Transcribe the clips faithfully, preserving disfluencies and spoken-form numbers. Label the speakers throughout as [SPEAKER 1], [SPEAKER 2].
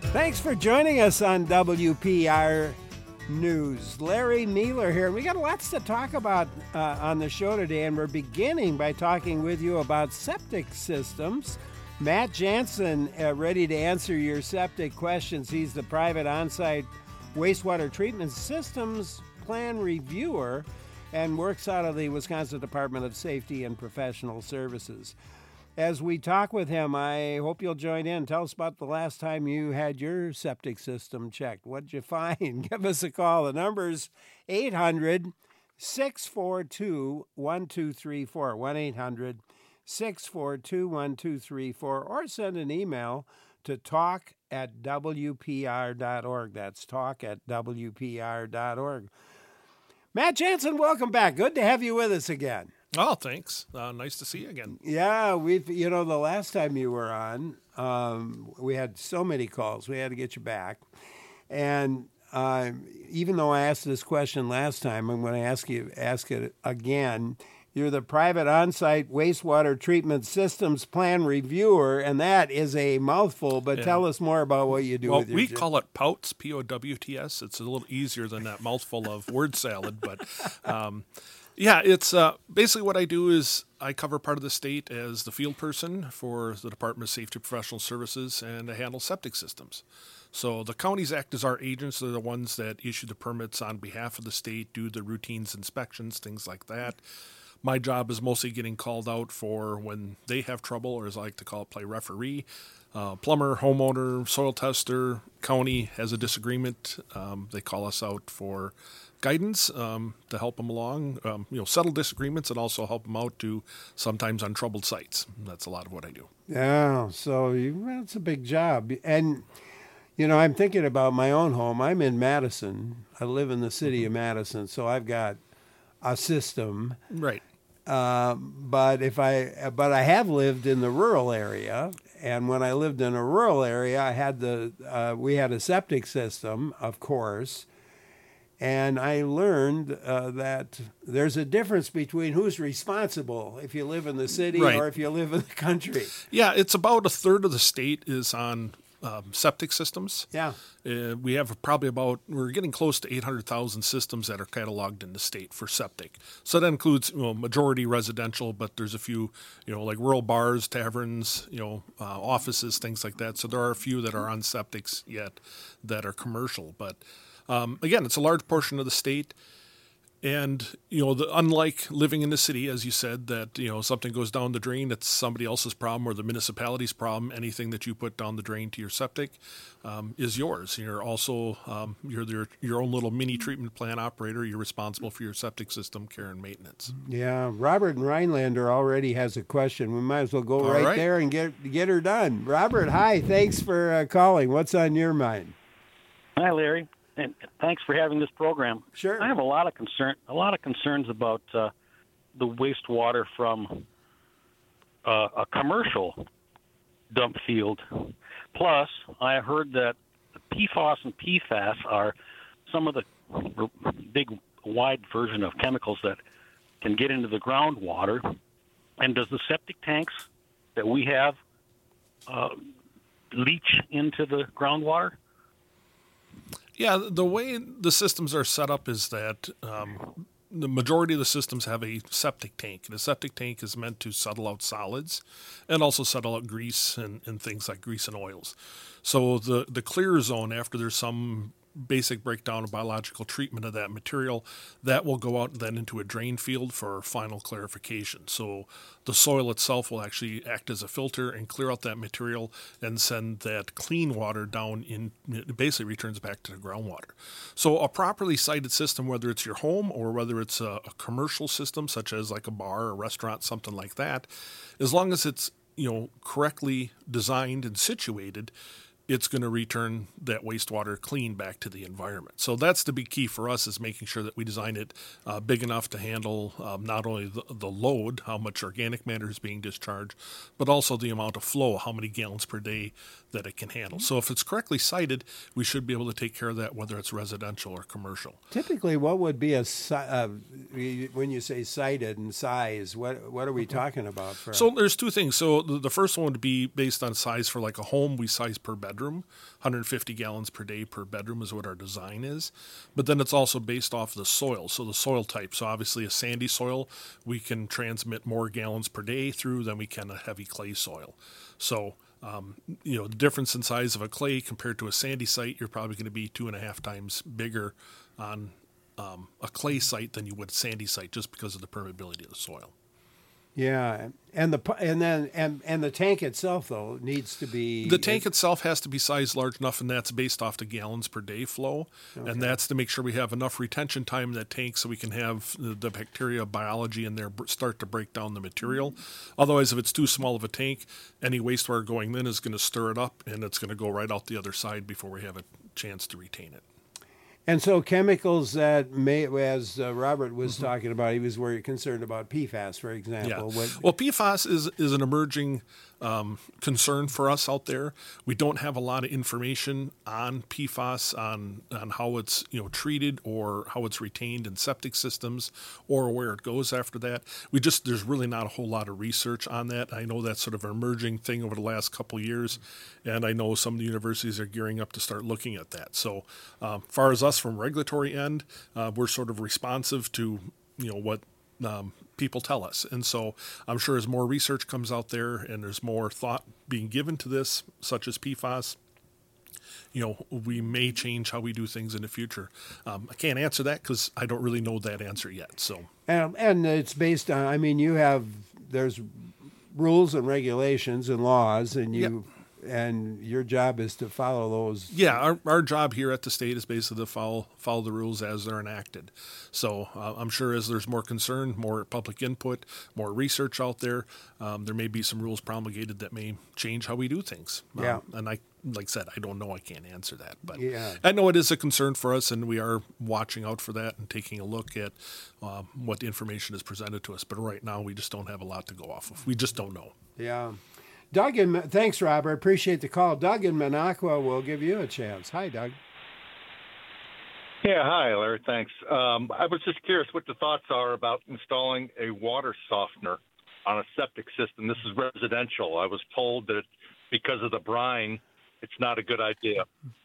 [SPEAKER 1] Thanks for joining us on W P R News. Larry Mueller here. We got lots to talk about uh, on the show today, and we're beginning by talking with you about septic systems. Matt Jansen, uh, ready to answer your septic questions. He's the private on-site wastewater treatment systems plan reviewer and works out of the Wisconsin Department of Safety and Professional Services. As we talk with him, I hope you'll join in. Tell us about the last time you had your septic system checked. What'd you find? Give us a call. The number's eight hundred, six four two, one two three four, one eight hundred, six four two, one two three four, or send an email to talk at w p r dot org. That's talk at w p r dot org. Matt Jansen, welcome back. Good to have you with us again.
[SPEAKER 2] Oh, thanks. Uh, nice to see you again.
[SPEAKER 1] Yeah, we've, you know, the last time you were on, um, we had so many calls. We had to get you back. And uh, even though I asked this question last time, I'm going to ask you, ask it again. You're the private on-site wastewater treatment systems plan reviewer, and that is a mouthful, but yeah. Tell us more about what you do
[SPEAKER 2] well,
[SPEAKER 1] with your
[SPEAKER 2] we
[SPEAKER 1] job.
[SPEAKER 2] call it POWTS, P O W T S. It's a little easier than that mouthful of word salad, but um, yeah, it's uh, basically what I do is I cover part of the state as the field person for the Department of Safety and Professional Services, and I handle septic systems. So the counties act as our agents. They're the ones that issue the permits on behalf of the state, do the routines, inspections, things like that. My job is mostly getting called out for when they have trouble, or as I like to call it, play referee. Uh, plumber, homeowner, soil tester, county has a disagreement. Um, they call us out for guidance um, to help them along, um, you know, settle disagreements and also help them out to sometimes on troubled sites. That's a lot of what I do.
[SPEAKER 1] Yeah, so you, that's a big job. And, you know, I'm thinking about my own home. I'm in Madison. I live in the city of Madison, so I've got a system.
[SPEAKER 2] Right.
[SPEAKER 1] Uh, but if I, but I have lived in the rural area, and when I lived in a rural area, I had the, uh, we had a septic system, of course, and I learned uh, that there's a difference between who's responsible if you live in the city
[SPEAKER 2] right.
[SPEAKER 1] or if you live in the country.
[SPEAKER 2] Yeah, it's about a third of the state is on um, septic systems.
[SPEAKER 1] Yeah.
[SPEAKER 2] Uh, we have probably about, we're getting close to eight hundred thousand systems that are cataloged in the state for septic. So that includes, you know, majority residential, but there's a few, you know, like rural bars, taverns, you know, uh, offices, things like that. So there are a few that are on septics yet that are commercial. But um, again, it's a large portion of the state. And, you know, the, unlike living in the city, as you said, that, you know, something goes down the drain, it's somebody else's problem or the municipality's problem. Anything that you put down the drain to your septic um, is yours. You're also, um, you're your, your own little mini treatment plant operator. You're responsible for your septic system care and maintenance.
[SPEAKER 1] Yeah. Robert in Rhinelander already has a question. We might as well go right,
[SPEAKER 2] right
[SPEAKER 1] there and get, get her done. Robert, hi. Thanks for uh, calling. What's on your mind?
[SPEAKER 3] Hi, Larry. And thanks for having this program.
[SPEAKER 1] Sure.
[SPEAKER 3] I have a lot of concern, a lot of concerns about uh, the wastewater from uh, a commercial dump field. Plus, I heard that P FOS and P FAS are some of the big, wide version of chemicals that can get into the groundwater. And does the septic tanks that we have uh, leach into the groundwater?
[SPEAKER 2] Yeah, the way the systems are set up is that um, the majority of the systems have a septic tank. And a septic tank is meant to settle out solids and also settle out grease and, and things like grease and oils. So the, the clear zone, after there's some basic breakdown of biological treatment of that material, that will go out then into a drain field for final clarification. So the soil itself will actually act as a filter and clear out that material and send that clean water down in, it basically returns back to the groundwater. So a properly sited system, whether it's your home or whether it's a, a commercial system, such as like a bar, a restaurant, something like that, as long as it's, you know, correctly designed and situated, it's going to return that wastewater clean back to the environment. So that's the big key for us, is making sure that we design it uh, big enough to handle um, not only the, the load, how much organic matter is being discharged, but also the amount of flow, how many gallons per day that it can handle. So if it's correctly sited, we should be able to take care of that, whether it's residential or commercial.
[SPEAKER 1] Typically, what would be a, uh, when you say sited and size, what what are we talking about? For
[SPEAKER 2] so there's two things. So the first one would be based on size. For like a home, we size per bedroom. bedroom. one hundred fifty gallons per day per bedroom is what our design is. But then it's also based off the soil, so the soil type. So obviously a sandy soil, we can transmit more gallons per day through than we can a heavy clay soil. So, um, you know, the difference in size of a clay compared to a sandy site, you're probably going to be two and a half times bigger on um, a clay site than you would a sandy site just because of the permeability of the soil.
[SPEAKER 1] Yeah, and the and then and and the tank itself though needs to be
[SPEAKER 2] the tank itself has to be sized large enough, and that's based off the gallons per day flow,
[SPEAKER 1] Okay.
[SPEAKER 2] and that's to make sure we have enough retention time in that tank so we can have the, the bacteria biology in there start to break down the material. Otherwise, if it's too small of a tank, any wastewater going in is going to stir it up, and it's going to go right out the other side before we have a chance to retain it.
[SPEAKER 1] And so chemicals that may, as uh, Robert was
[SPEAKER 2] Mm-hmm.
[SPEAKER 1] talking about, he was worried, concerned about P FAS, for example.
[SPEAKER 2] Yeah.
[SPEAKER 1] What,
[SPEAKER 2] Well, P FAS is is an emerging um, concern for us out there. We don't have a lot of information on P FAS, on on how it's you know treated or how it's retained in septic systems or where it goes after that. We just there's really not a whole lot of research on that. I know that's sort of an emerging thing over the last couple of years, and I know some of the universities are gearing up to start looking at that. So, um, far as us from regulatory end, uh, we're sort of responsive to you know what um, people tell us, and so I'm sure as more research comes out there and there's more thought being given to this, such as P FAS, you know, we may change how we do things in the future. Um, I can't answer that because I don't really know that answer yet. So,
[SPEAKER 1] and, and it's based on, I mean, you have, there's rules and regulations and laws, and you, and your job is to follow those.
[SPEAKER 2] yeah, our our job here at the state is basically to follow follow the rules as they're enacted. So uh, I'm sure as there's more concern, more public input, more research out there, um, there may be some rules promulgated that may change how we do things. Um,
[SPEAKER 1] Yeah.
[SPEAKER 2] and I, like I said, I don't know. I can't answer that, but
[SPEAKER 1] Yeah.
[SPEAKER 2] I know it is a concern for us, and we are watching out for that and taking a look at um, what the information is presented to us. But right now, we just don't have a lot to go off of. We just don't know.
[SPEAKER 1] Yeah. Doug, in, thanks, Robert. Appreciate the call. Doug in Minocqua will give you a chance. Hi, Doug.
[SPEAKER 4] Yeah, hi, Larry. Thanks. Um, I was just curious what the thoughts are about installing a water softener on a septic system. This is residential. I was told that because of the brine, it's not a good idea.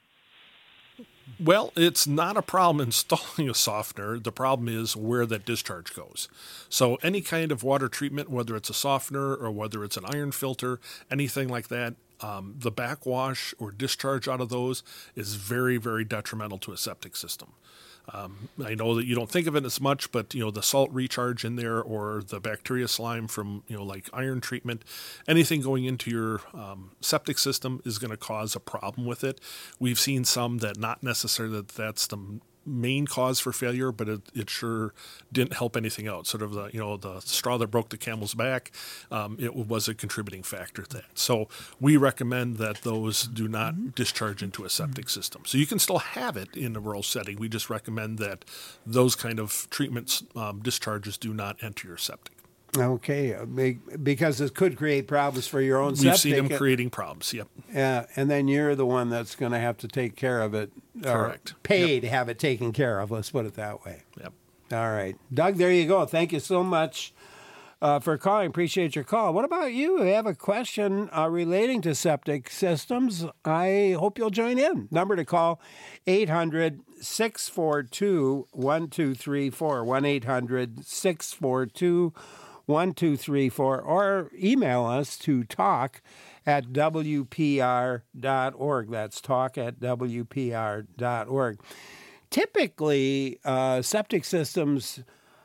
[SPEAKER 2] Well, it's not a problem installing a softener. The problem is where that discharge goes. So any kind of water treatment, whether it's a softener or whether it's an iron filter, anything like that, um, the backwash or discharge out of those is very, very detrimental to a septic system. Um, I know that you don't think of it as much, but you know the salt recharge in there, or the bacteria slime from you know like iron treatment, anything going into your um, septic system is going to cause a problem with it. We've seen some that not necessarily that that's the main cause for failure, but it, it sure didn't help anything out. Sort of the you know the straw that broke the camel's back. Um, it was a contributing factor to that. So we recommend that those do not discharge into a septic system. So you can still have it in a rural setting. We just recommend that those kind of treatments um, discharges do not enter your septic.
[SPEAKER 1] Okay, uh, be- because it could create problems for your own
[SPEAKER 2] We've
[SPEAKER 1] septic.
[SPEAKER 2] seen them creating problems. Yep.
[SPEAKER 1] Yeah, and then you're the one that's going to have to take care of it. or
[SPEAKER 2] Correct.
[SPEAKER 1] Pay to have it taken care of. Let's put it that way.
[SPEAKER 2] Yep.
[SPEAKER 1] All right, Doug. There you go. Thank you so much uh, for calling. Appreciate your call. What about you? You have a question uh, relating to septic systems? I hope you'll join in. Number to call: eight hundred, six four two, one two three four. one eight hundred, six four two, one two three four, or email us to talk at w p r dot org. That's talk at w p r dot org. Typically, uh, septic systems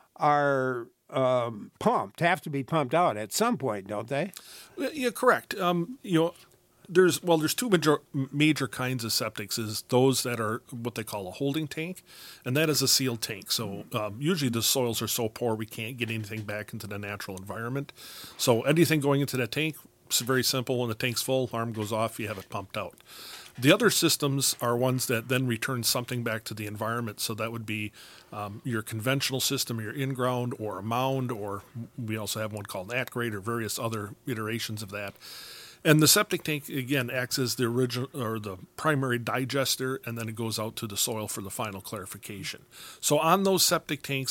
[SPEAKER 1] are um, pumped, have to be pumped out at some point, don't they?
[SPEAKER 2] Yeah, correct. Um, you know, there's well, there's two major major kinds of septics. Is those that are what they call a holding tank, and that is a sealed tank. So um, usually the soils are so poor we can't get anything back into the natural environment. So anything going into that tank, it's very simple. When the tank's full, alarm goes off, you have it pumped out. The other systems are ones that then return something back to the environment. So that would be um, your conventional system, your in-ground, or a mound, or we also have one called at-grade, or various other iterations of that. And the septic tank, again, acts as the original or the primary digester, and then it goes out to the soil for the final clarification. So on those septic tanks,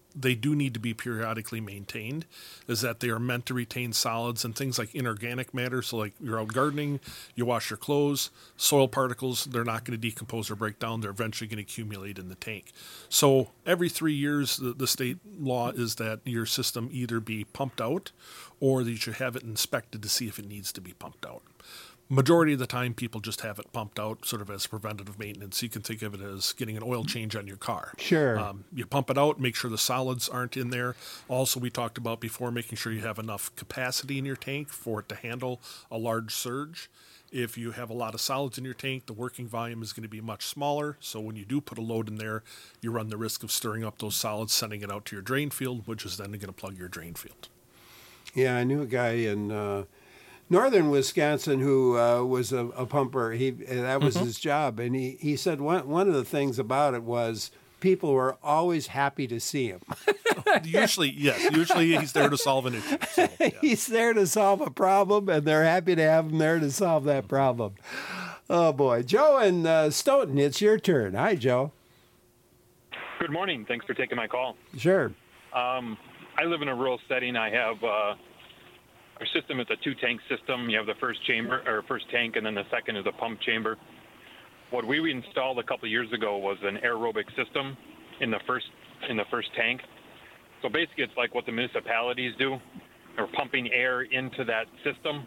[SPEAKER 2] they do need to be periodically maintained, is that they are meant to retain solids and things like inorganic matter. So like you're out gardening, you wash your clothes, soil particles, they're not going to decompose or break down. They're eventually going to accumulate in the tank. So every three years, the, the state law is that your system either be pumped out or that you should have it inspected to see if it needs to be pumped out. Majority of the time, people just have it pumped out sort of as preventative maintenance. You can think of it as getting an oil change on your car.
[SPEAKER 1] Sure.
[SPEAKER 2] Um, you pump it out, make sure the solids aren't in there. Also, we talked about before making sure you have enough capacity in your tank for it to handle a large surge. If you have a lot of solids in your tank, the working volume is going to be much smaller. So when you do put a load in there, you run the risk of stirring up those solids, sending it out to your drain field, which is then going to plug your drain field.
[SPEAKER 1] Yeah, I knew a guy in uh, northern Wisconsin who uh, was a, a pumper. He that was mm-hmm. his job, and he, he said one one of the things about it was people were always happy to see him.
[SPEAKER 2] Usually, yes. Usually he's there to solve an issue. So, yeah.
[SPEAKER 1] He's there to solve a problem, and they're happy to have him there to solve that problem. Oh, boy. Joe and uh, Stoughton, it's your turn. Hi, Joe.
[SPEAKER 5] Good morning. Thanks for taking my call.
[SPEAKER 1] Sure.
[SPEAKER 5] Um, I live in a rural setting. I have uh, our system is a two-tank system. You have the first chamber or first tank, and then the second is a pump chamber. What we installed a couple of years ago was an aerobic system in the first in the first tank. So basically, it's like what the municipalities do. They're pumping air into that system,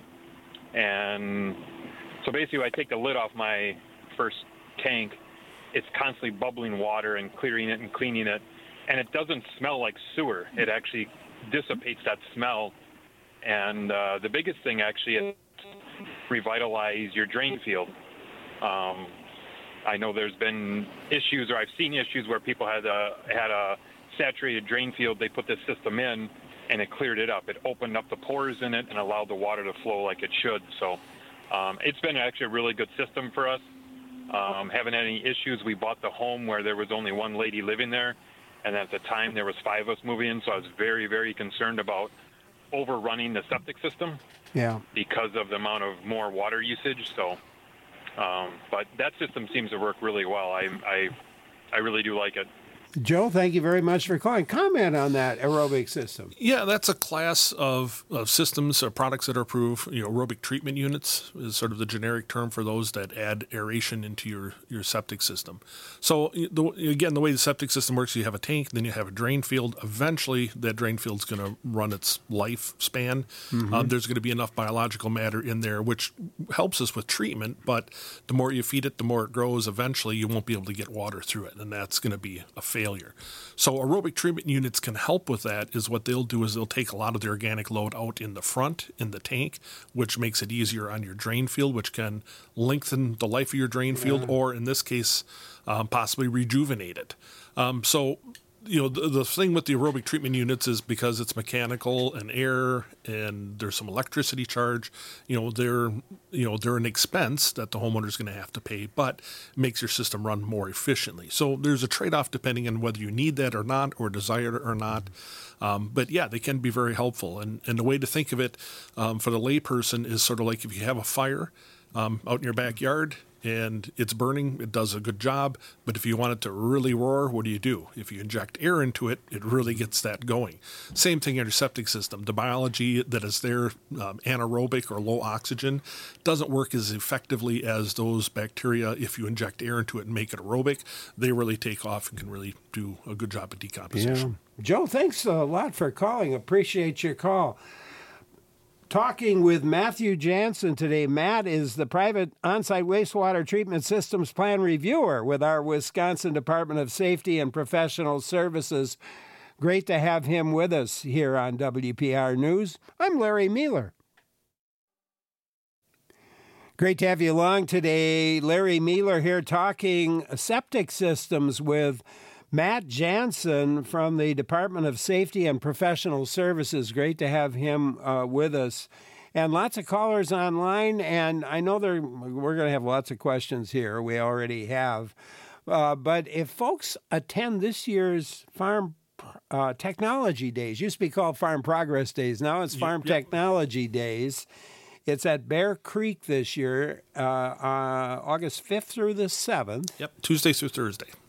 [SPEAKER 5] and so basically, I take the lid off my first tank. It's constantly bubbling water and clearing it and cleaning it, and it doesn't smell like sewer. It actually dissipates that smell. And uh, the biggest thing actually is revitalize your drain field. Um, I know there's been issues, or I've seen issues where people had a, had a saturated drain field. They put this system in, and it cleared it up. It opened up the pores in it and allowed the water to flow like it should. So um, it's been actually a really good system for us. Um, haven't had any issues. We bought the home where there was only one lady living there, and at the time there was five of us moving in, so I was very, very concerned about overrunning the septic system.
[SPEAKER 1] Yeah.
[SPEAKER 5] Because of the amount of more water usage. So, um, but that system seems to work really well. I, I, I really do like it.
[SPEAKER 1] Joe, thank you very much for calling. Comment on that aerobic system.
[SPEAKER 2] Yeah, that's a class of, of systems or products that are approved. You know, aerobic treatment units is sort of the generic term for those that add aeration into your, your septic system. So, the, again, the way the septic system works, you have a tank, then you have a drain field. Eventually, that drain field's going to run its lifespan. Mm-hmm. Um, there's going to be enough biological matter in there, which helps us with treatment, but the more you feed it, the more it grows. Eventually, you won't be able to get water through it, and that's going to be a failure. Failure. So aerobic treatment units can help with that. Is what they'll do is they'll take a lot of the organic load out in the front in the tank, which makes it easier on your drain field, which can lengthen the life of your drain field, yeah. or in this case, um, possibly rejuvenate it. Um, so you know, the, the thing with the aerobic treatment units is because it's mechanical and air and there's some electricity charge, you know, they're, you know, they're an expense that the homeowner's going to have to pay, but it makes your system run more efficiently. So there's a trade-off depending on whether you need that or not, or desire it or not. Um, but yeah, they can be very helpful. And, and the way to think of it um, for the layperson is sort of like if you have a fire um, out in your backyard, and it's burning, it does a good job. But if you want it to really roar, what do you do? If you inject air into it, it really gets that going. Same thing in your septic system. The biology that is there, um, anaerobic or low oxygen, doesn't work as effectively as those bacteria. If you inject air into it and make it aerobic, they really take off and can really do a good job of decomposition.
[SPEAKER 1] Yeah. Joe, thanks a lot for calling. Appreciate your call. Talking with Matthew Jansen today. Matt is the private on-site wastewater treatment systems plan reviewer with our Wisconsin Department of Safety and Professional Services. Great to have him with us here on W P R News. I'm Larry Mueller. Great to have you along today. Larry Mueller here talking septic systems with Matt Jansen from the Department of Safety and Professional Services. Great to have him uh, with us. And lots of callers online, and I know there, we're going to have lots of questions here. We already have. Uh, but if folks attend this year's Farm uh, Technology Days, used to be called Farm Progress Days, now it's Farm yep. Technology Days. It's at Bear Creek this year, uh, uh, August fifth through the seventh.
[SPEAKER 2] Yep, Tuesday through Thursday.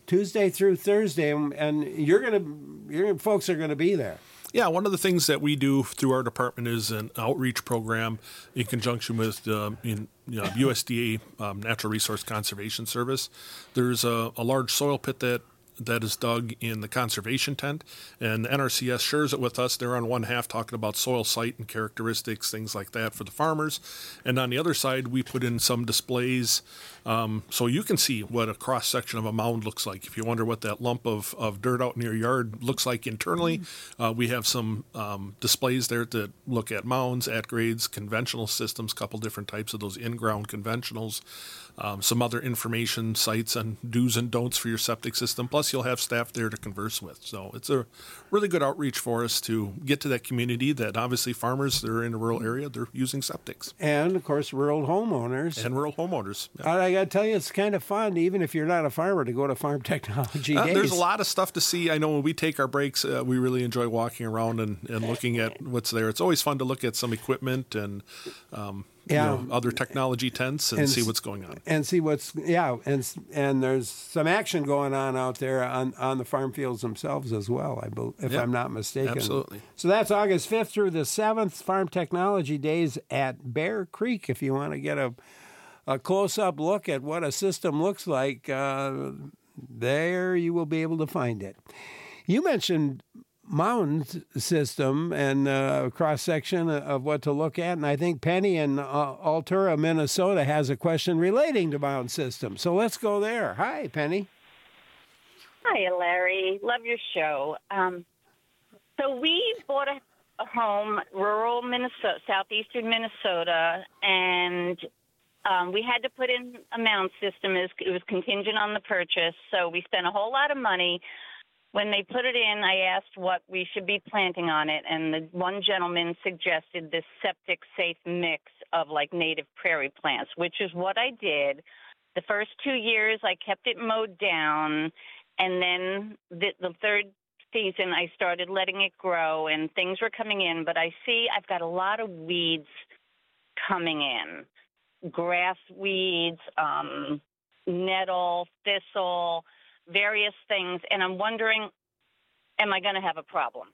[SPEAKER 1] Tuesday through Thursday, and you're gonna, your folks are gonna be there.
[SPEAKER 2] Yeah, one of the things that we do through our department is an outreach program in conjunction with um, in, you know, U S D A um, Natural Resource Conservation Service. There's a, a large soil pit that that is dug in the conservation tent, and the N R C S shares it with us. They're on one half talking about soil site and characteristics, things like that for the farmers, and on the other side we put in some displays um, so you can see what a cross section of a mound looks like. If you wonder what that lump of, of dirt out in your yard looks like internally, uh, we have some um, displays there that look at mounds, at grades, conventional systems, a couple different types of those in-ground conventionals. Um, some other information sites on do's and don'ts for your septic system. Plus, you'll have staff there to converse with. So it's a really good outreach for us to get to that community that obviously farmers that are in a rural area, they're using septics.
[SPEAKER 1] And, of course, rural homeowners.
[SPEAKER 2] And rural homeowners. Yeah.
[SPEAKER 1] I got to tell you, it's kind of fun, even if you're not a farmer, to go to Farm Technology
[SPEAKER 2] Uh,
[SPEAKER 1] Days.
[SPEAKER 2] there's a lot of stuff to see. I know when we take our breaks, uh, we really enjoy walking around and, and looking at what's there. It's always fun to look at some equipment and um,
[SPEAKER 1] Yeah.
[SPEAKER 2] you know, other technology tents and,
[SPEAKER 1] And
[SPEAKER 2] see
[SPEAKER 1] s-
[SPEAKER 2] what's going on.
[SPEAKER 1] And see what's, yeah, and s- and there's some action going on out there on, on the farm fields themselves as well, I bel if
[SPEAKER 2] Yep.
[SPEAKER 1] I'm not mistaken.
[SPEAKER 2] Absolutely.
[SPEAKER 1] So that's August fifth through the seventh, Farm Technology Days at Bear Creek. If you want to get a, a close-up look at what a system looks like, uh, there you will be able to find it. You mentioned mound system and uh, cross section of what to look at, and I think Penny in uh, Altura, Minnesota, has a question relating to mound system. So let's go there. Hi, Penny.
[SPEAKER 6] Hi, Larry. Love your show. Um, so we bought a, a home, rural Minnesota, southeastern Minnesota, and um, we had to put in a mound system. It was, it was contingent on the purchase, so we spent a whole lot of money. When they put it in, I asked what we should be planting on it, and the one gentleman suggested this septic safe mix of like native prairie plants, which is what I did. The first two years, I kept it mowed down, and then the, the third season, I started letting it grow, and things were coming in. But I see I've got a lot of weeds coming in, grass weeds, um, nettle, thistle, various things, and I'm wondering, am I going to have a problem?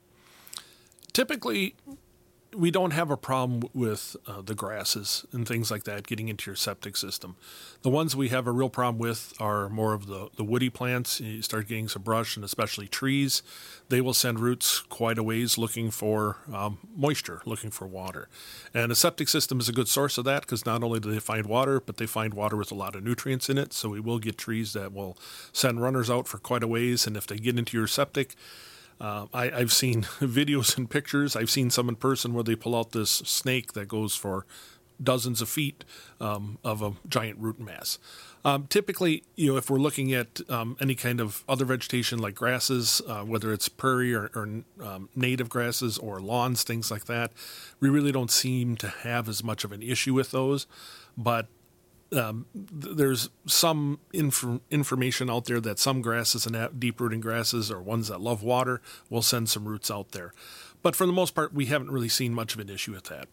[SPEAKER 2] Typically, we don't have a problem with uh, the grasses and things like that getting into your septic system. The ones we have a real problem with are more of the, the woody plants. You start getting some brush, and especially trees. They will send roots quite a ways looking for um, moisture, looking for water. And a septic system is a good source of that because not only do they find water, but they find water with a lot of nutrients in it. So we will get trees that will send runners out for quite a ways. And if they get into your septic, Uh, I, I've seen videos and pictures. I've seen some in person where they pull out this snake that goes for dozens of feet um, of a giant root mass. Um, typically, you know, if we're looking at um, any kind of other vegetation like grasses, uh, whether it's prairie or, or um, native grasses or lawns, things like that, we really don't seem to have as much of an issue with those. But Um, th- there's some inf- information out there that some grasses and deep-rooting grasses or ones that love water will send some roots out there. But for the most part, we haven't really seen much of an issue with that.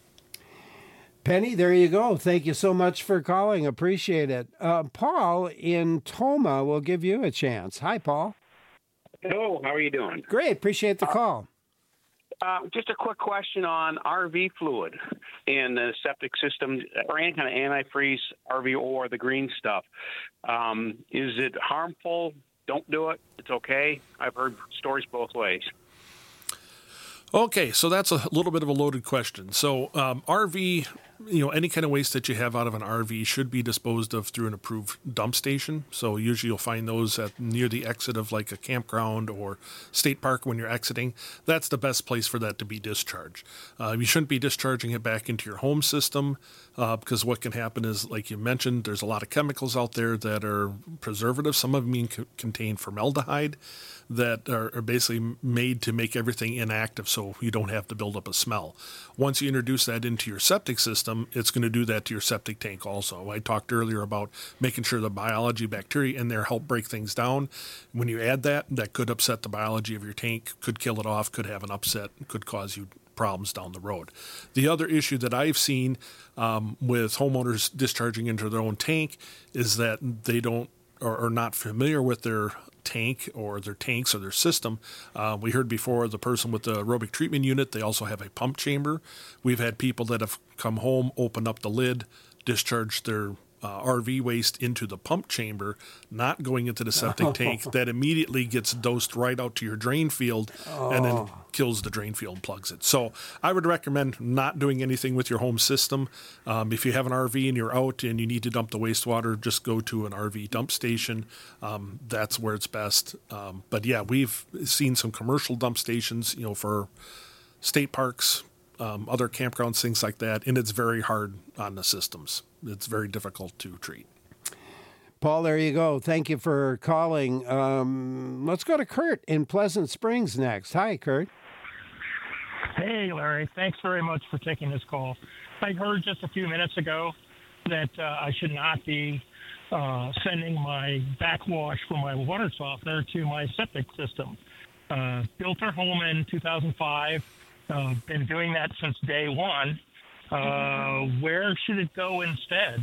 [SPEAKER 1] Penny, there you go. Thank you so much for calling. Appreciate it. Uh, Paul in Toma will give you a chance. Hi, Paul.
[SPEAKER 7] Hello, how are you doing?
[SPEAKER 1] Great. Appreciate the call.
[SPEAKER 7] Uh, just a quick question on R V fluid in the septic system or any kind of antifreeze R V or the green stuff. Um, is it harmful? Don't do it. It's okay. I've heard stories both ways.
[SPEAKER 2] Okay, so that's a little bit of a loaded question. So um, R V, you know, any kind of waste that you have out of an R V should be disposed of through an approved dump station. So usually you'll find those at near the exit of like a campground or state park when you're exiting. That's the best place for that to be discharged. Uh, you shouldn't be discharging it back into your home system uh, because what can happen is, like you mentioned, there's a lot of chemicals out there that are preservatives. Some of them c- contain formaldehyde that are, are basically made to make everything inactive so you don't have to build up a smell. Once you introduce that into your septic system, it's going to do that to your septic tank also. I talked earlier about making sure the biology, bacteria in there help break things down. When you add that, that could upset the biology of your tank, could kill it off, could have an upset, could cause you problems down the road. The other issue that I've seen um, with homeowners discharging into their own tank is that they don't or, or not familiar with their tank or their tanks or their system, uh, we heard before the person with the aerobic treatment unit, they also have a pump chamber. We've had people that have come home, opened up the lid, discharged their uh, R V waste into the pump chamber, not going into the septic tank, that immediately gets dosed right out to your drain field oh. and then kills the drain field and plugs it. So I would recommend not doing anything with your home system. Um, if you have an R V and you're out and you need to dump the wastewater, just go to an R V dump station. Um, that's where it's best. Um, but yeah, we've seen some commercial dump stations, you know, for state parks, um, other campgrounds, things like that, and it's very hard on the systems. It's very difficult to treat.
[SPEAKER 1] Paul, there you go. Thank you for calling. Um, let's go to Kurt in Pleasant Springs next. Hi, Kurt.
[SPEAKER 8] Hey, Larry. Thanks very much for taking this call. I heard just a few minutes ago that uh, I should not be uh, sending my backwash for my water softener to my septic system. Uh, built our home in two thousand five. Uh, been doing that since day one. Uh, where should it go instead?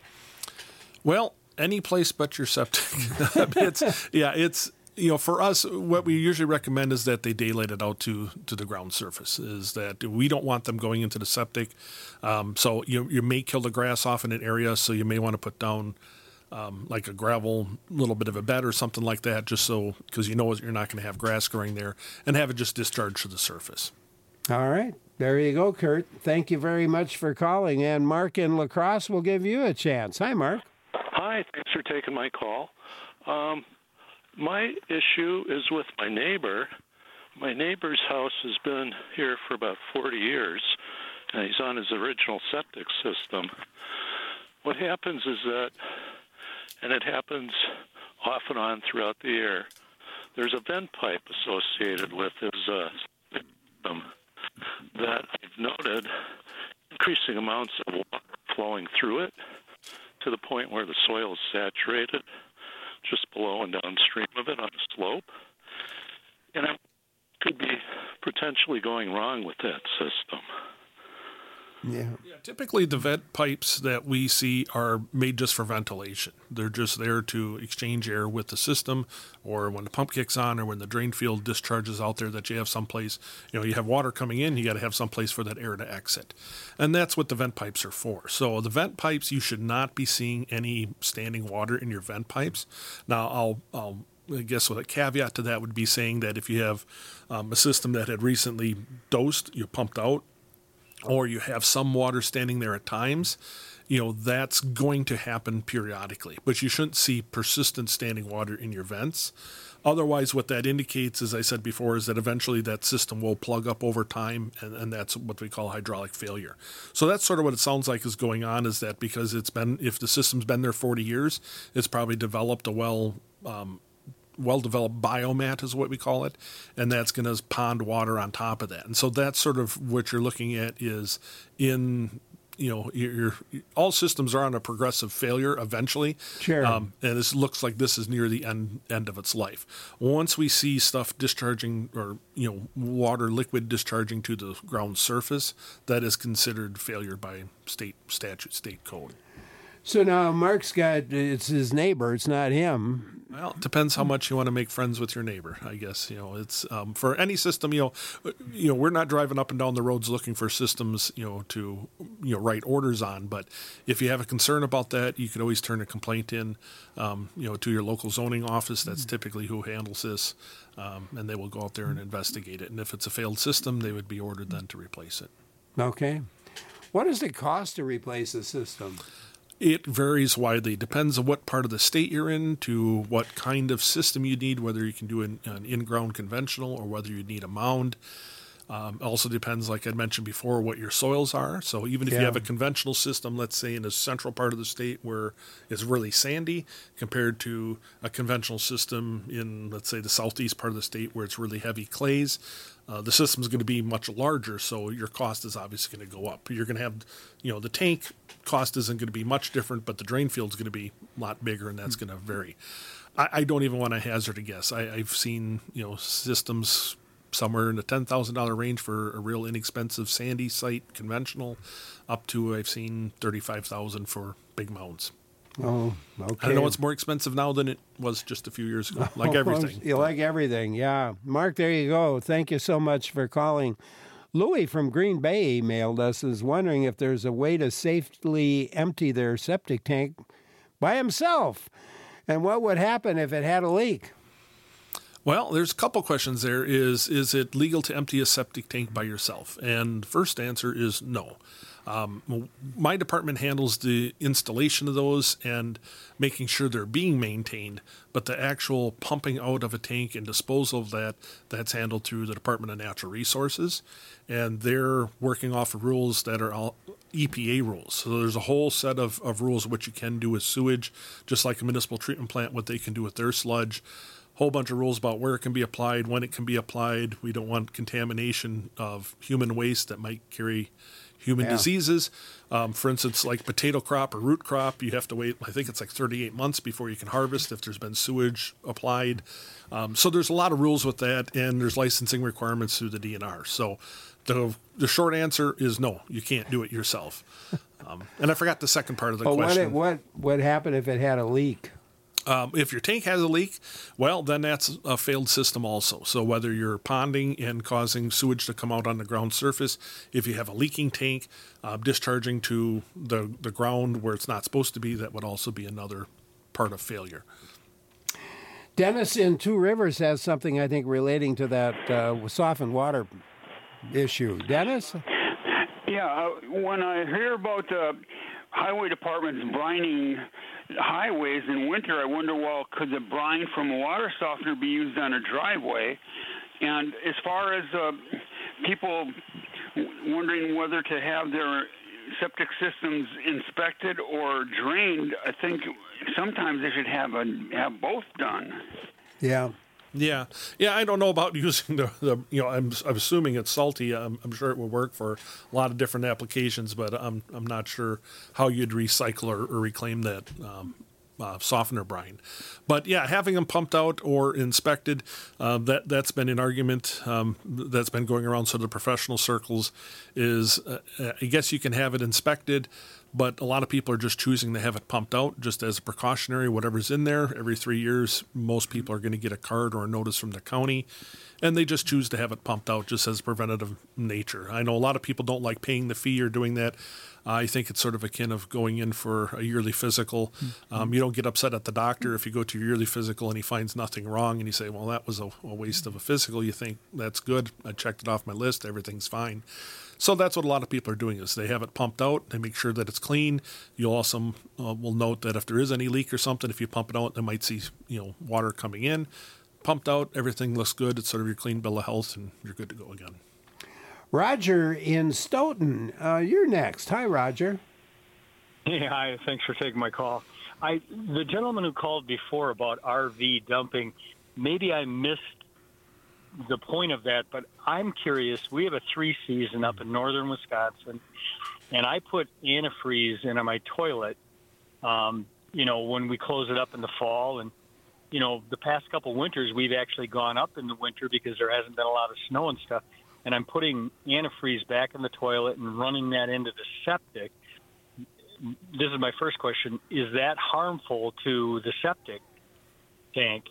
[SPEAKER 2] Well, any place but your septic. it's, yeah, it's, you know, for us, what we usually recommend is that they daylight it out to, to the ground surface, is that we don't want them going into the septic. Um, so you, you may kill the grass off in an area, so you may want to put down um, like a gravel, little bit of a bed or something like that, just so, because you know you're not going to have grass growing there, and have it just discharged to the surface.
[SPEAKER 1] All right. There you go, Kurt. Thank you very much for calling. And Mark in La Crosse will give you a chance. Hi, Mark.
[SPEAKER 9] Hi. Thanks for taking my call. Um, my issue is with my neighbor. My neighbor's house has been here for about forty years, and he's on his original septic system. What happens is that, and it happens off and on throughout the year, there's a vent pipe associated with his uh, system that I've noted increasing amounts of water flowing through it to the point where the soil is saturated just below and downstream of it on a slope. And it could be potentially going wrong with that system.
[SPEAKER 1] Yeah.
[SPEAKER 2] yeah. Typically, the vent pipes that we see are made just for ventilation. They're just there to exchange air with the system, or when the pump kicks on, or when the drain field discharges out there, that you have someplace, you know, you have water coming in, you got to have someplace for that air to exit. And that's what the vent pipes are for. So the vent pipes, you should not be seeing any standing water in your vent pipes. Now, I'll, I'll I guess with a caveat to that would be saying that if you have um, a system that had recently dosed, you pumped out, or you have some water standing there at times, you know, that's going to happen periodically. But you shouldn't see persistent standing water in your vents. Otherwise, what that indicates, as I said before, is that eventually that system will plug up over time, and, and that's what we call hydraulic failure. So that's sort of what it sounds like is going on, is that because it's been, if the system's been there forty years, it's probably developed a well um, well-developed biomat is what we call it, and that's going to pond water on top of that. And so that's sort of what you're looking at is in, you know, your, your all systems are on a progressive failure eventually.
[SPEAKER 1] Sure.
[SPEAKER 2] Um, and this looks like this is near the end end of its life. Once we see stuff discharging, or, you know, water liquid discharging to the ground surface, that is considered failure by state statute, state code.
[SPEAKER 1] So now Mark's got, it's his neighbor, it's not him.
[SPEAKER 2] Well, it depends how much you want to make friends with your neighbor, I guess. You know, it's um, for any system, you know, you know, we're not driving up and down the roads looking for systems, you know, to, you know, write orders on. But if you have a concern about that, you could always turn a complaint in, um, you know, to your local zoning office. That's typically who handles this. Um, and they will go out there and investigate it. And if it's a failed system, they would be ordered then to replace it.
[SPEAKER 1] Okay. What does it cost to replace a system?
[SPEAKER 2] It varies widely. Depends on what part of the state you're in, to what kind of system you need, whether you can do an, an in-ground conventional or whether you need a mound. Um, also depends, like I mentioned before, what your soils are. So even if
[SPEAKER 1] Yeah.
[SPEAKER 2] you have a conventional system, let's say in the central part of the state where it's really sandy, compared to a conventional system in, let's say, the southeast part of the state where it's really heavy clays, uh, the system is going to be much larger, so your cost is obviously going to go up. You're going to have, you know, the tank cost isn't going to be much different, but the drain field is going to be a lot bigger, and that's going to vary. I, I don't even want to hazard a guess. I, I've seen, you know, systems somewhere in the ten thousand dollars range for a real inexpensive sandy site conventional, up to I've seen thirty-five thousand dollars for big mounds.
[SPEAKER 1] Oh, okay.
[SPEAKER 2] I know it's more expensive now than it was just a few years ago, like everything.
[SPEAKER 1] You like everything, yeah. Mark, there you go. Thank you so much for calling. Louis from Green Bay emailed us, is wondering if there's a way to safely empty their septic tank by himself, and what would happen if it had a leak.
[SPEAKER 2] Well, there's a couple questions there. Is is it legal to empty a septic tank by yourself? And the first answer is no. Um, my department handles the installation of those and making sure they're being maintained, but the actual pumping out of a tank and disposal of that, that's handled through the Department of Natural Resources, and they're working off of rules that are all E P A rules. So there's a whole set of, of rules what you can do with sewage, just like a municipal treatment plant, what they can do with their sludge. Whole bunch of rules about where it can be applied, when it can be applied. We don't want contamination of human waste that might carry human yeah. diseases. Um, for instance, like potato crop or root crop, you have to wait, I think it's like thirty-eight months before you can harvest if there's been sewage applied. Um, so there's a lot of rules with that, and there's licensing requirements through the D N R. So the the short answer is no, you can't do it yourself. Um, and I forgot the second part of the
[SPEAKER 1] oh,
[SPEAKER 2] question.
[SPEAKER 1] What what what happened if it had a leak?
[SPEAKER 2] Um, if your tank has a leak, well, then that's a failed system also. So whether you're ponding and causing sewage to come out on the ground surface, if you have a leaking tank, uh, discharging to the, the ground where it's not supposed to be, that would also be another part of failure.
[SPEAKER 1] Dennis in Two Rivers has something, I think, relating to that uh, softened water issue. Dennis?
[SPEAKER 10] Yeah, uh, when I hear about the highway department's brining highways in winter, I wonder, well, could the brine from a water softener be used on a driveway? And as far as uh, people wondering whether to have their septic systems inspected or drained, I think sometimes they should have a, have both done.
[SPEAKER 1] Yeah.
[SPEAKER 2] Yeah, yeah. I don't know about using the, the you know, I'm, I'm assuming it's salty. I'm, I'm sure it would work for a lot of different applications, but I'm I'm not sure how you'd recycle or, or reclaim that um, uh, softener brine. But yeah, having them pumped out or inspected, uh, that that's been an argument um, that's been going around sort of the professional circles. Is uh, I guess you can have it inspected, but a lot of people are just choosing to have it pumped out just as a precautionary, whatever's in there. Every three years, most people are going to get a card or a notice from the county, and they just choose to have it pumped out just as preventative nature. I know a lot of people don't like paying the fee or doing that. I think it's sort of akin of going in for a yearly physical. Mm-hmm. Um, you don't get upset at the doctor if you go to your yearly physical and he finds nothing wrong and you say, well, that was a, a waste of a physical. You think, that's good. I checked it off my list. Everything's fine. So that's what a lot of people are doing is they have it pumped out. They make sure that it's clean. You also uh, will note that if there is any leak or something, if you pump it out, they might see you know water coming in. Pumped out, everything looks good. It's sort of your clean bill of health, and you're good to go again.
[SPEAKER 1] Roger in Stoughton, uh, you're next. Hi, Roger.
[SPEAKER 11] Hey, hi. Thanks for taking my call. I the gentleman who called before about R V dumping, maybe I missed the point of that, but I'm curious. We have a three season up in northern Wisconsin, and I put antifreeze into my toilet, um, you know, when we close it up in the fall. And, you know, the past couple winters, we've actually gone up in the winter because there hasn't been a lot of snow and stuff. And I'm putting antifreeze back in the toilet and running that into the septic. This is my first question. Is that harmful to the septic tank?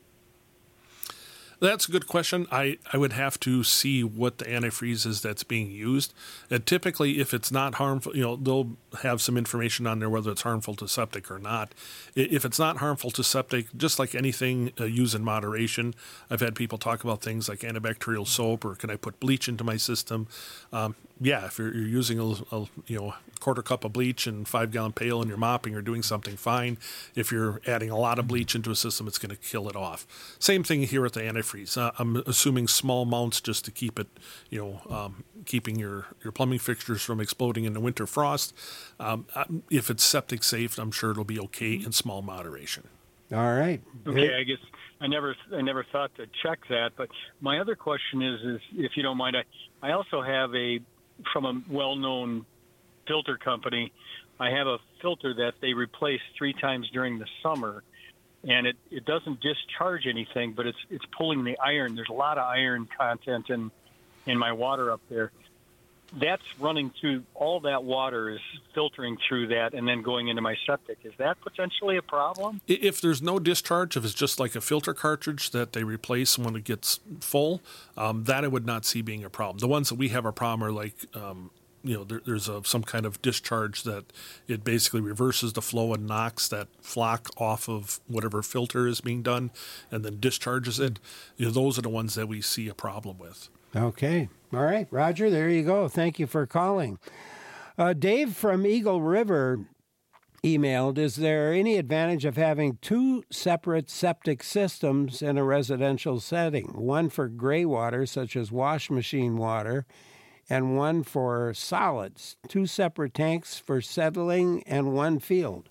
[SPEAKER 2] That's a good question. I, I would have to see what the antifreeze is that's being used. And typically, if it's not harmful, you know, they'll have some information on there whether it's harmful to septic or not. If it's not harmful to septic, just like anything, uh, use in moderation. I've had people talk about things like antibacterial soap or can I put bleach into my system? Um, yeah, if you're, you're using a, a you know quarter cup of bleach and five gallon pail and you're mopping or doing something, fine. If you're adding a lot of bleach into a system, it's going to kill it off. Same thing here with the antifreeze. Uh, I'm assuming small amounts just to keep it, you know, um, keeping your, your plumbing fixtures from exploding in the winter frost. Um, if it's septic safe, I'm sure it'll be okay in small moderation.
[SPEAKER 1] All right.
[SPEAKER 11] Okay, I guess I never I never thought to check that. But my other question is, is if you don't mind, I, I also have a, from a well-known filter company, I have a filter that they replace three times during the summer. And it, it doesn't discharge anything, but it's it's pulling the iron. There's a lot of iron content in, in my water up there. that's running through, all that water is filtering through that and then going into my septic. Is that potentially a problem?
[SPEAKER 2] If there's no discharge, if it's just like a filter cartridge that they replace when it gets full, um, that I would not see being a problem. The ones that we have a problem are like, um, you know, there, there's a, some kind of discharge that it basically reverses the flow and knocks that flock off of whatever filter is being done and then discharges it. You know, those are the ones that we see a problem with.
[SPEAKER 1] Okay. All right, Roger, there you go. Thank you for calling. Uh, Dave from Eagle River emailed, is there any advantage of having two separate septic systems in a residential setting? One for gray water, such as wash machine water, and one for solids. Two separate tanks for settling and one field.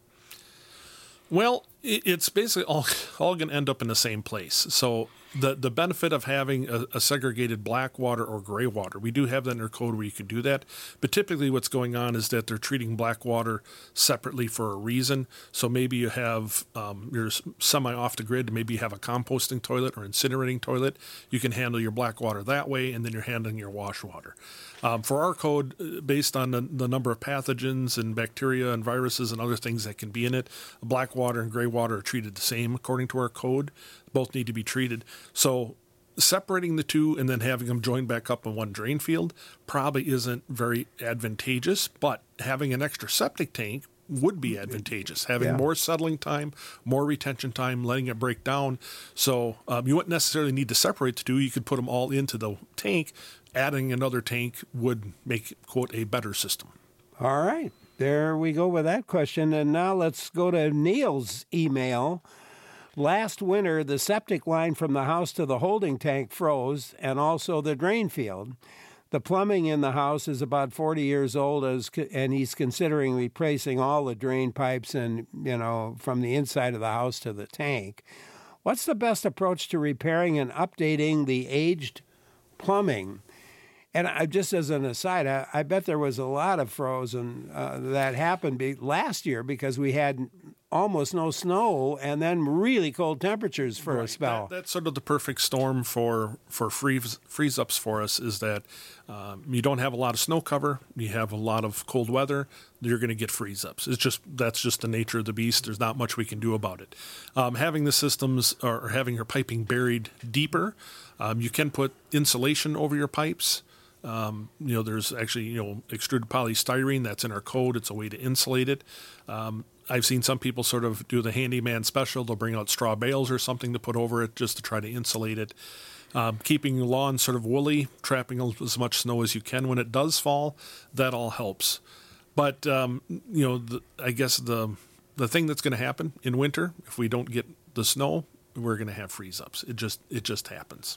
[SPEAKER 2] Well, it's basically all, all going to end up in the same place. So the the benefit of having a, a segregated black water or gray water, we do have that in our code where you can do that. But typically what's going on is that they're treating black water separately for a reason. So maybe you have, um, you're semi off the grid, maybe you have a composting toilet or incinerating toilet. You can handle your black water that way, and then you're handling your wash water. Um, for our code, based on the, the number of pathogens and bacteria and viruses and other things that can be in it, black water and gray water are treated the same according to our code. Both need to be treated. So separating the two and then having them joined back up in one drain field probably isn't very advantageous, but having an extra septic tank would be advantageous. Having
[SPEAKER 1] Yeah.
[SPEAKER 2] more settling time, more retention time, letting it break down. So um, you wouldn't necessarily need to separate the two. You could put them all into the tank. Adding another tank would make, quote, a better system.
[SPEAKER 1] All right. There we go with that question. And now let's go to Neil's email. Last winter, the septic line from the house to the holding tank froze, and also the drain field. The plumbing in the house is about forty years old, as, and he's considering replacing all the drain pipes and, you know, from the inside of the house to the tank. What's the best approach to repairing and updating the aged plumbing? And I, just as an aside, I, I bet there was a lot of frozen uh, that happened be, last year because we had almost no snow and then really cold temperatures for
[SPEAKER 2] Right.
[SPEAKER 1] a spell.
[SPEAKER 2] That, that's sort of the perfect storm for for freeze freeze ups for us. Is that um, you don't have a lot of snow cover, you have a lot of cold weather, you're going to get freeze ups. It's just that's just the nature of the beast. There's not much we can do about it. Um, having the systems or having your piping buried deeper, um, you can put insulation over your pipes. Um, you know, there's actually, you know, extruded polystyrene that's in our code. It's a way to insulate it. Um, I've seen some people sort of do the handyman special. They'll bring out straw bales or something to put over it just to try to insulate it. Um, keeping the lawn sort of woolly, trapping as much snow as you can when it does fall, that all helps. But, um, you know, the, I guess the the thing that's going to happen in winter, if we don't get the snow, we're going to have freeze-ups. It just, it just happens.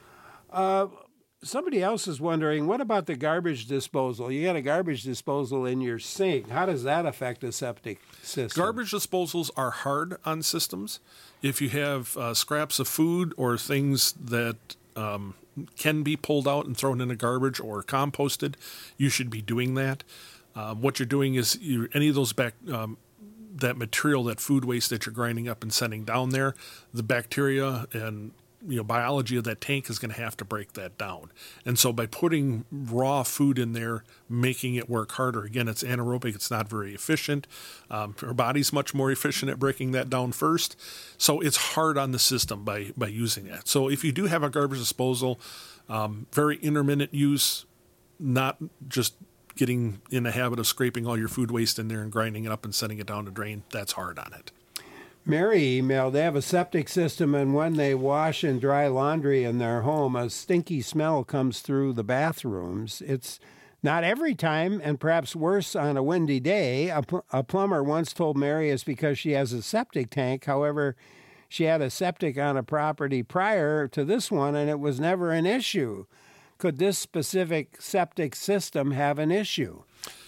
[SPEAKER 1] Uh, Somebody else is wondering, what about the garbage disposal? You got a garbage disposal in your sink. How does that affect a septic system?
[SPEAKER 2] Garbage disposals are hard on systems. If you have uh, scraps of food or things that um, can be pulled out and thrown in a garbage or composted, you should be doing that. Um, what you're doing is you, any of those back, um, that material, that food waste that you're grinding up and sending down there, the bacteria and you know, biology of that tank is going to have to break that down. And so by putting raw food in there, making it work harder, again, it's anaerobic, it's not very efficient. Um, our body's much more efficient at breaking that down first. So it's hard on the system by, by using that. So if you do have a garbage disposal, um, very intermittent use, not just getting in the habit of scraping all your food waste in there and grinding it up and sending it down the drain, that's hard on it.
[SPEAKER 1] Mary emailed, they have a septic system, and when they wash and dry laundry in their home, a stinky smell comes through the bathrooms. It's not every time, and perhaps worse on a windy day. A, pl- a plumber once told Mary it's because she has a septic tank. However, she had a septic on a property prior to this one, and it was never an issue. Could this specific septic system have an issue?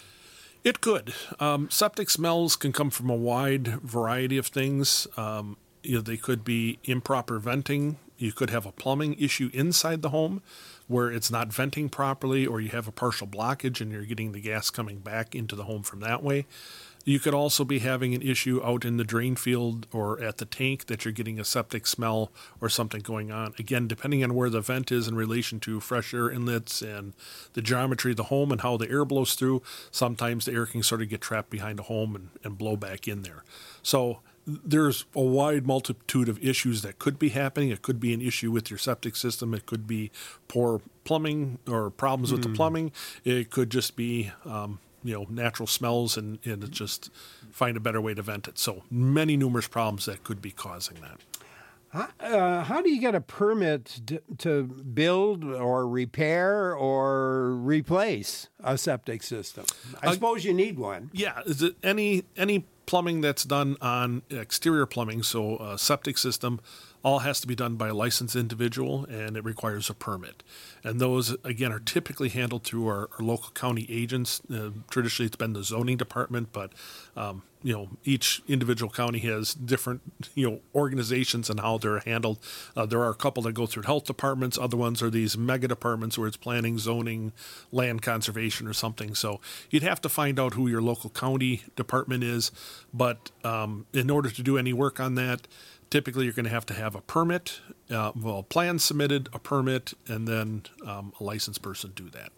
[SPEAKER 2] It could. Um, septic smells can come from a wide variety of things. Um, you know, they could be improper venting. You could have a plumbing issue inside the home. where it's not venting properly, or you have a partial blockage and you're getting the gas coming back into the home from that way. You could also be having an issue out in the drain field or at the tank that you're getting a septic smell or something going on. Again, depending on where the vent is in relation to fresh air inlets and the geometry of the home and how the air blows through, sometimes the air can sort of get trapped behind a home and, and blow back in there. So there's a wide multitude of issues that could be happening. It could be an issue with your septic system. It could be poor plumbing or problems with mm. the plumbing. It could just be um, you know, natural smells, and, and just find a better way to vent it. So many numerous problems that could be causing that.
[SPEAKER 1] How, uh, how do you get a permit to, to build or repair or replace a septic system? I uh, suppose you need one.
[SPEAKER 2] Yeah, is it any any plumbing that's done on exterior plumbing, so a septic system, all has to be done by a licensed individual, and it requires a permit. And those, again, are typically handled through our, our local county agents. Uh, traditionally, it's been the zoning department, but um, you know, each individual county has different, you know, organizations and how they're handled. Uh, there are a couple that go through health departments. Other ones are these mega departments where it's planning, zoning, land conservation, or something. So you'd have to find out who your local county department is. But um, in order to do any work on that, typically, you're going to have to have a permit, uh, well, plan submitted, a permit, and then um, a licensed person do that.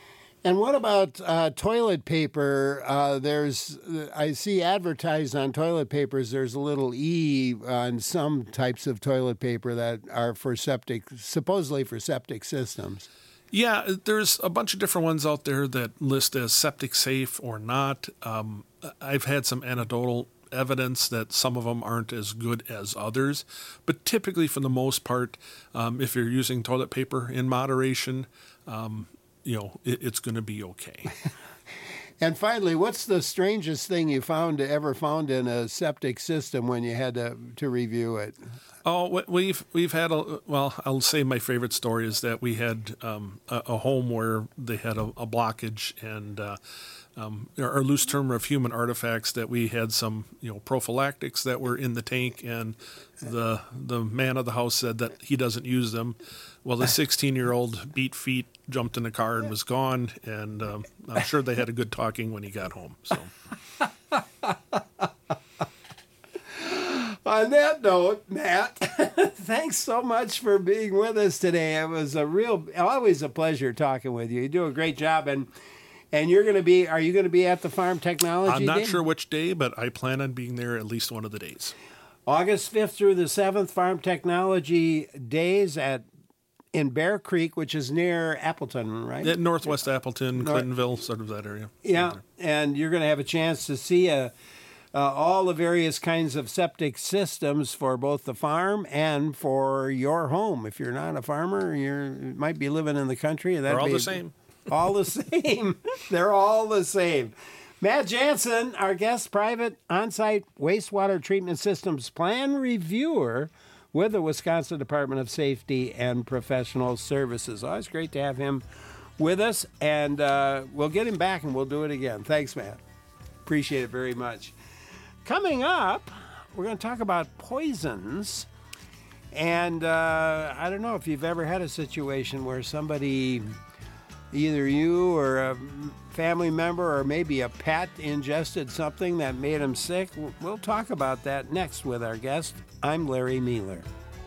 [SPEAKER 1] And what about uh, toilet paper? Uh, there's, I see advertised on toilet papers, there's a little E on some types of toilet paper that are for septic, supposedly for septic systems.
[SPEAKER 2] Yeah, there's a bunch of different ones out there that list as septic safe or not. Um, I've had some anecdotal evidence that some of them aren't as good as others, but typically, for the most part, um, if you're using toilet paper in moderation, um, you know, it, it's going to be okay.
[SPEAKER 1] And finally, what's the strangest thing you found ever found in a septic system when you had to to review it?
[SPEAKER 2] Oh, we've we've had a well. I'll say my favorite story is that we had um, a, a home where they had a, a blockage, and uh, um, our loose term of human artifacts, that we had some, you know, prophylactics that were in the tank, and the the man of the house said that he doesn't use them. Well, the sixteen-year-old beat feet, jumped in the car, and was gone. And um, I'm sure they had a good talking when he got home. So.
[SPEAKER 1] On that note, Matt, thanks so much for being with us today. It was a real, always a pleasure talking with you. You do a great job, and and you're going to be. Are you going to be at the Farm Technology
[SPEAKER 2] I'm not
[SPEAKER 1] Day?
[SPEAKER 2] sure which day, but I plan on being there at least one of the days.
[SPEAKER 1] August fifth through the seventh, Farm Technology Days at in Bear Creek, which is near Appleton, right?
[SPEAKER 2] At Northwest Appleton,
[SPEAKER 1] North,
[SPEAKER 2] Clintonville, sort of that area.
[SPEAKER 1] Yeah, and you're going to have a chance to see a. Uh, all the various kinds of septic systems for both the farm and for your home. If you're not a farmer, you might be living in the country.
[SPEAKER 2] They're all the same.
[SPEAKER 1] All the same. They're all the same. Matt Jansen, our guest private on-site wastewater treatment systems plan reviewer with the Wisconsin Department of Safety and Professional Services. Always great to have him with us, and uh, we'll get him back and we'll do it again. Thanks, Matt. Appreciate it very much. Coming up, we're going to talk about poisons. And uh, I don't know if you've ever had a situation where somebody, either you or a family member or maybe a pet, ingested something that made them sick. We'll talk about that next with our guest. I'm Larry Mueller.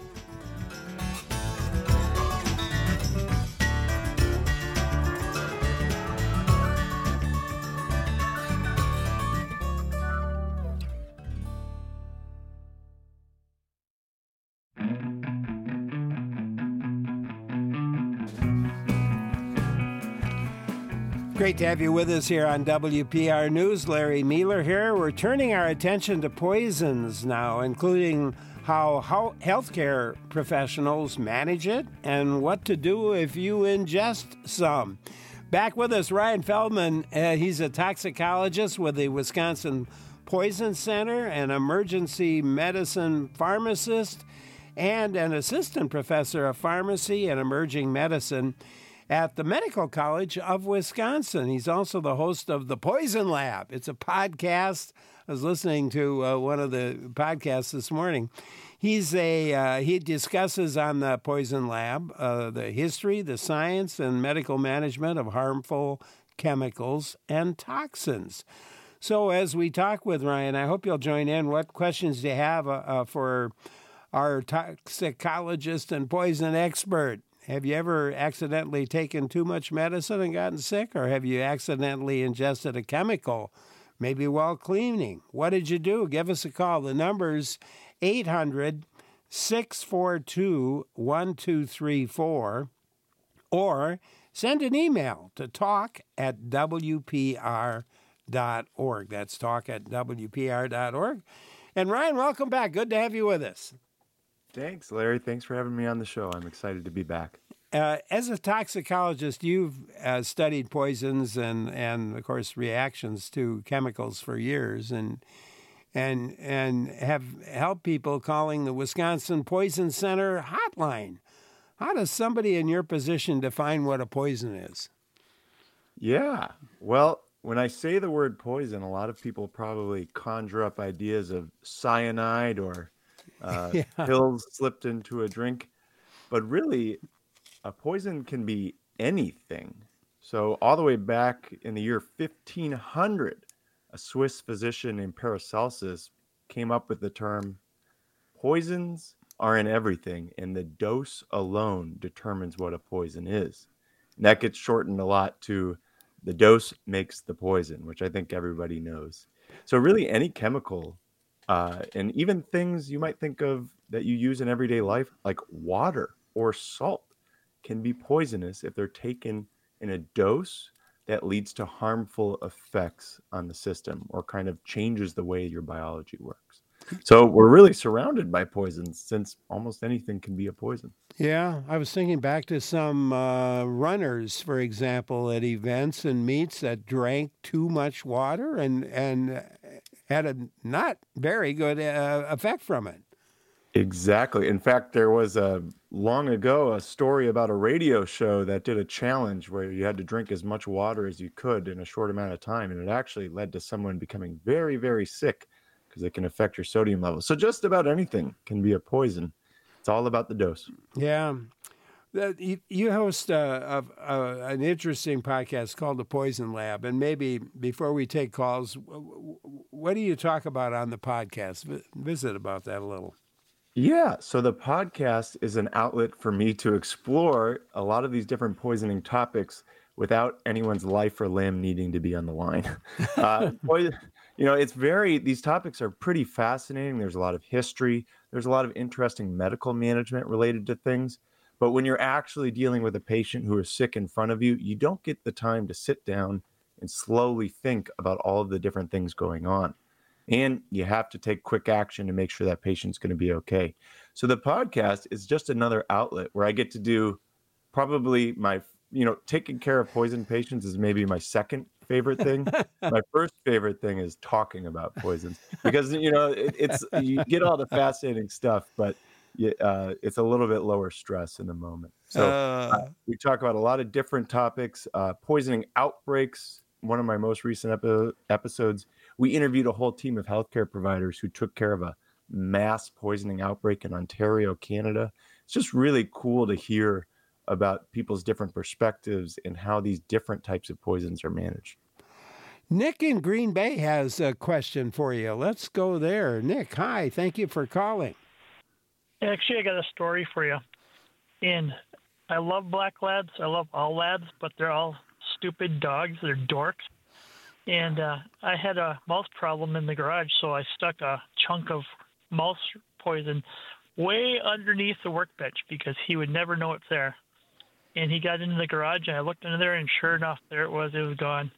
[SPEAKER 1] Great to have you with us here on W P R News. Larry Mueller here. We're turning our attention to poisons now, including how, how healthcare professionals manage it and what to do if you ingest some. Back with us, Ryan Feldman. Uh, he's a toxicologist with the Wisconsin Poison Center, an emergency medicine pharmacist, and an assistant professor of pharmacy and emerging medicine at the Medical College of Wisconsin. He's also the host of The Poison Lab. It's a podcast. I was listening to uh, one of the podcasts this morning. He's a uh, he discusses on the Poison Lab uh, the history, the science, and medical management of harmful chemicals and toxins. So as we talk with Ryan, I hope you'll join in. What questions do you have uh, uh, for our toxicologist and poison expert? Have you ever accidentally taken too much medicine and gotten sick, or have you accidentally ingested a chemical, maybe while cleaning? What did you do? Give us a call. The number's eight hundred, six four two, one two three four, or send an email to talk at W P R dot org. That's talk at W P R dot org. And Ryan, welcome back. Good to have you with us.
[SPEAKER 12] Thanks, Larry. Thanks for having me on the show. I'm excited to be back.
[SPEAKER 1] Uh, as a toxicologist, you've uh, studied poisons and, and, of course, reactions to chemicals for years, and and and have helped people calling the Wisconsin Poison Center hotline. How does somebody in your position define what a poison is?
[SPEAKER 12] Yeah. Well, when I say the word poison, a lot of people probably conjure up ideas of cyanide or uh, yeah. pills slipped into a drink. But really, a poison can be anything. So all the way back in the year fifteen hundred, a Swiss physician named Paracelsus came up with the term, poisons are in everything, and the dose alone determines what a poison is. And that gets shortened a lot to the dose makes the poison, which I think everybody knows. So really any chemical, uh, and even things you might think of that you use in everyday life, like water or salt, can be poisonous if they're taken in a dose that leads to harmful effects on the system or kind of changes the way your biology works. So we're really surrounded by poisons, since almost anything can be a poison.
[SPEAKER 1] Yeah, I was thinking back to some uh, runners, for example, at events and meets that drank too much water and, and had a not very good uh, effect from it.
[SPEAKER 12] Exactly. In fact, there was a long ago a story about a radio show that did a challenge where you had to drink as much water as you could in a short amount of time. And it actually led to someone becoming very, very sick because it can affect your sodium levels. So just about anything can be a poison. It's all about the dose.
[SPEAKER 1] Yeah. You, you host a, a, a, an interesting podcast called The Poison Lab. And maybe before we take calls, what do you talk about on the podcast? Visit about that a little.
[SPEAKER 12] Yeah, so the podcast is an outlet for me to explore a lot of these different poisoning topics without anyone's life or limb needing to be on the line. uh, poison, you know, it's very, these topics are pretty fascinating. There's a lot of history. There's a lot of interesting medical management related to things. But when you're actually dealing with a patient who is sick in front of you, you don't get the time to sit down and slowly think about all of the different things going on. And you have to take quick action to make sure that patient's going to be okay. So the podcast is just another outlet where I get to do probably my, you know, taking care of poison patients is maybe my second favorite thing. My first favorite thing is talking about poisons because, you know, it, it's, you get all the fascinating stuff, but you, uh, it's a little bit lower stress in the moment. So uh... Uh, we talk about a lot of different topics, uh, poisoning outbreaks. One of my most recent epi- episodes, we interviewed a whole team of healthcare providers who took care of a mass poisoning outbreak in Ontario, Canada. It's just really cool to hear about people's different perspectives and how these different types of poisons are managed.
[SPEAKER 1] Nick in Green Bay has a question for you. Let's go there. Nick, hi. Thank you for calling.
[SPEAKER 8] Actually, I got a story for you. And I love black lads. I love all lads, but they're all stupid dogs. They're dorks. And uh, I had a mouse problem in the garage, so I stuck a chunk of mouse poison way underneath the workbench because he would never know it's there. And he got into the garage, and I looked into there, and sure enough, there it was. It was gone.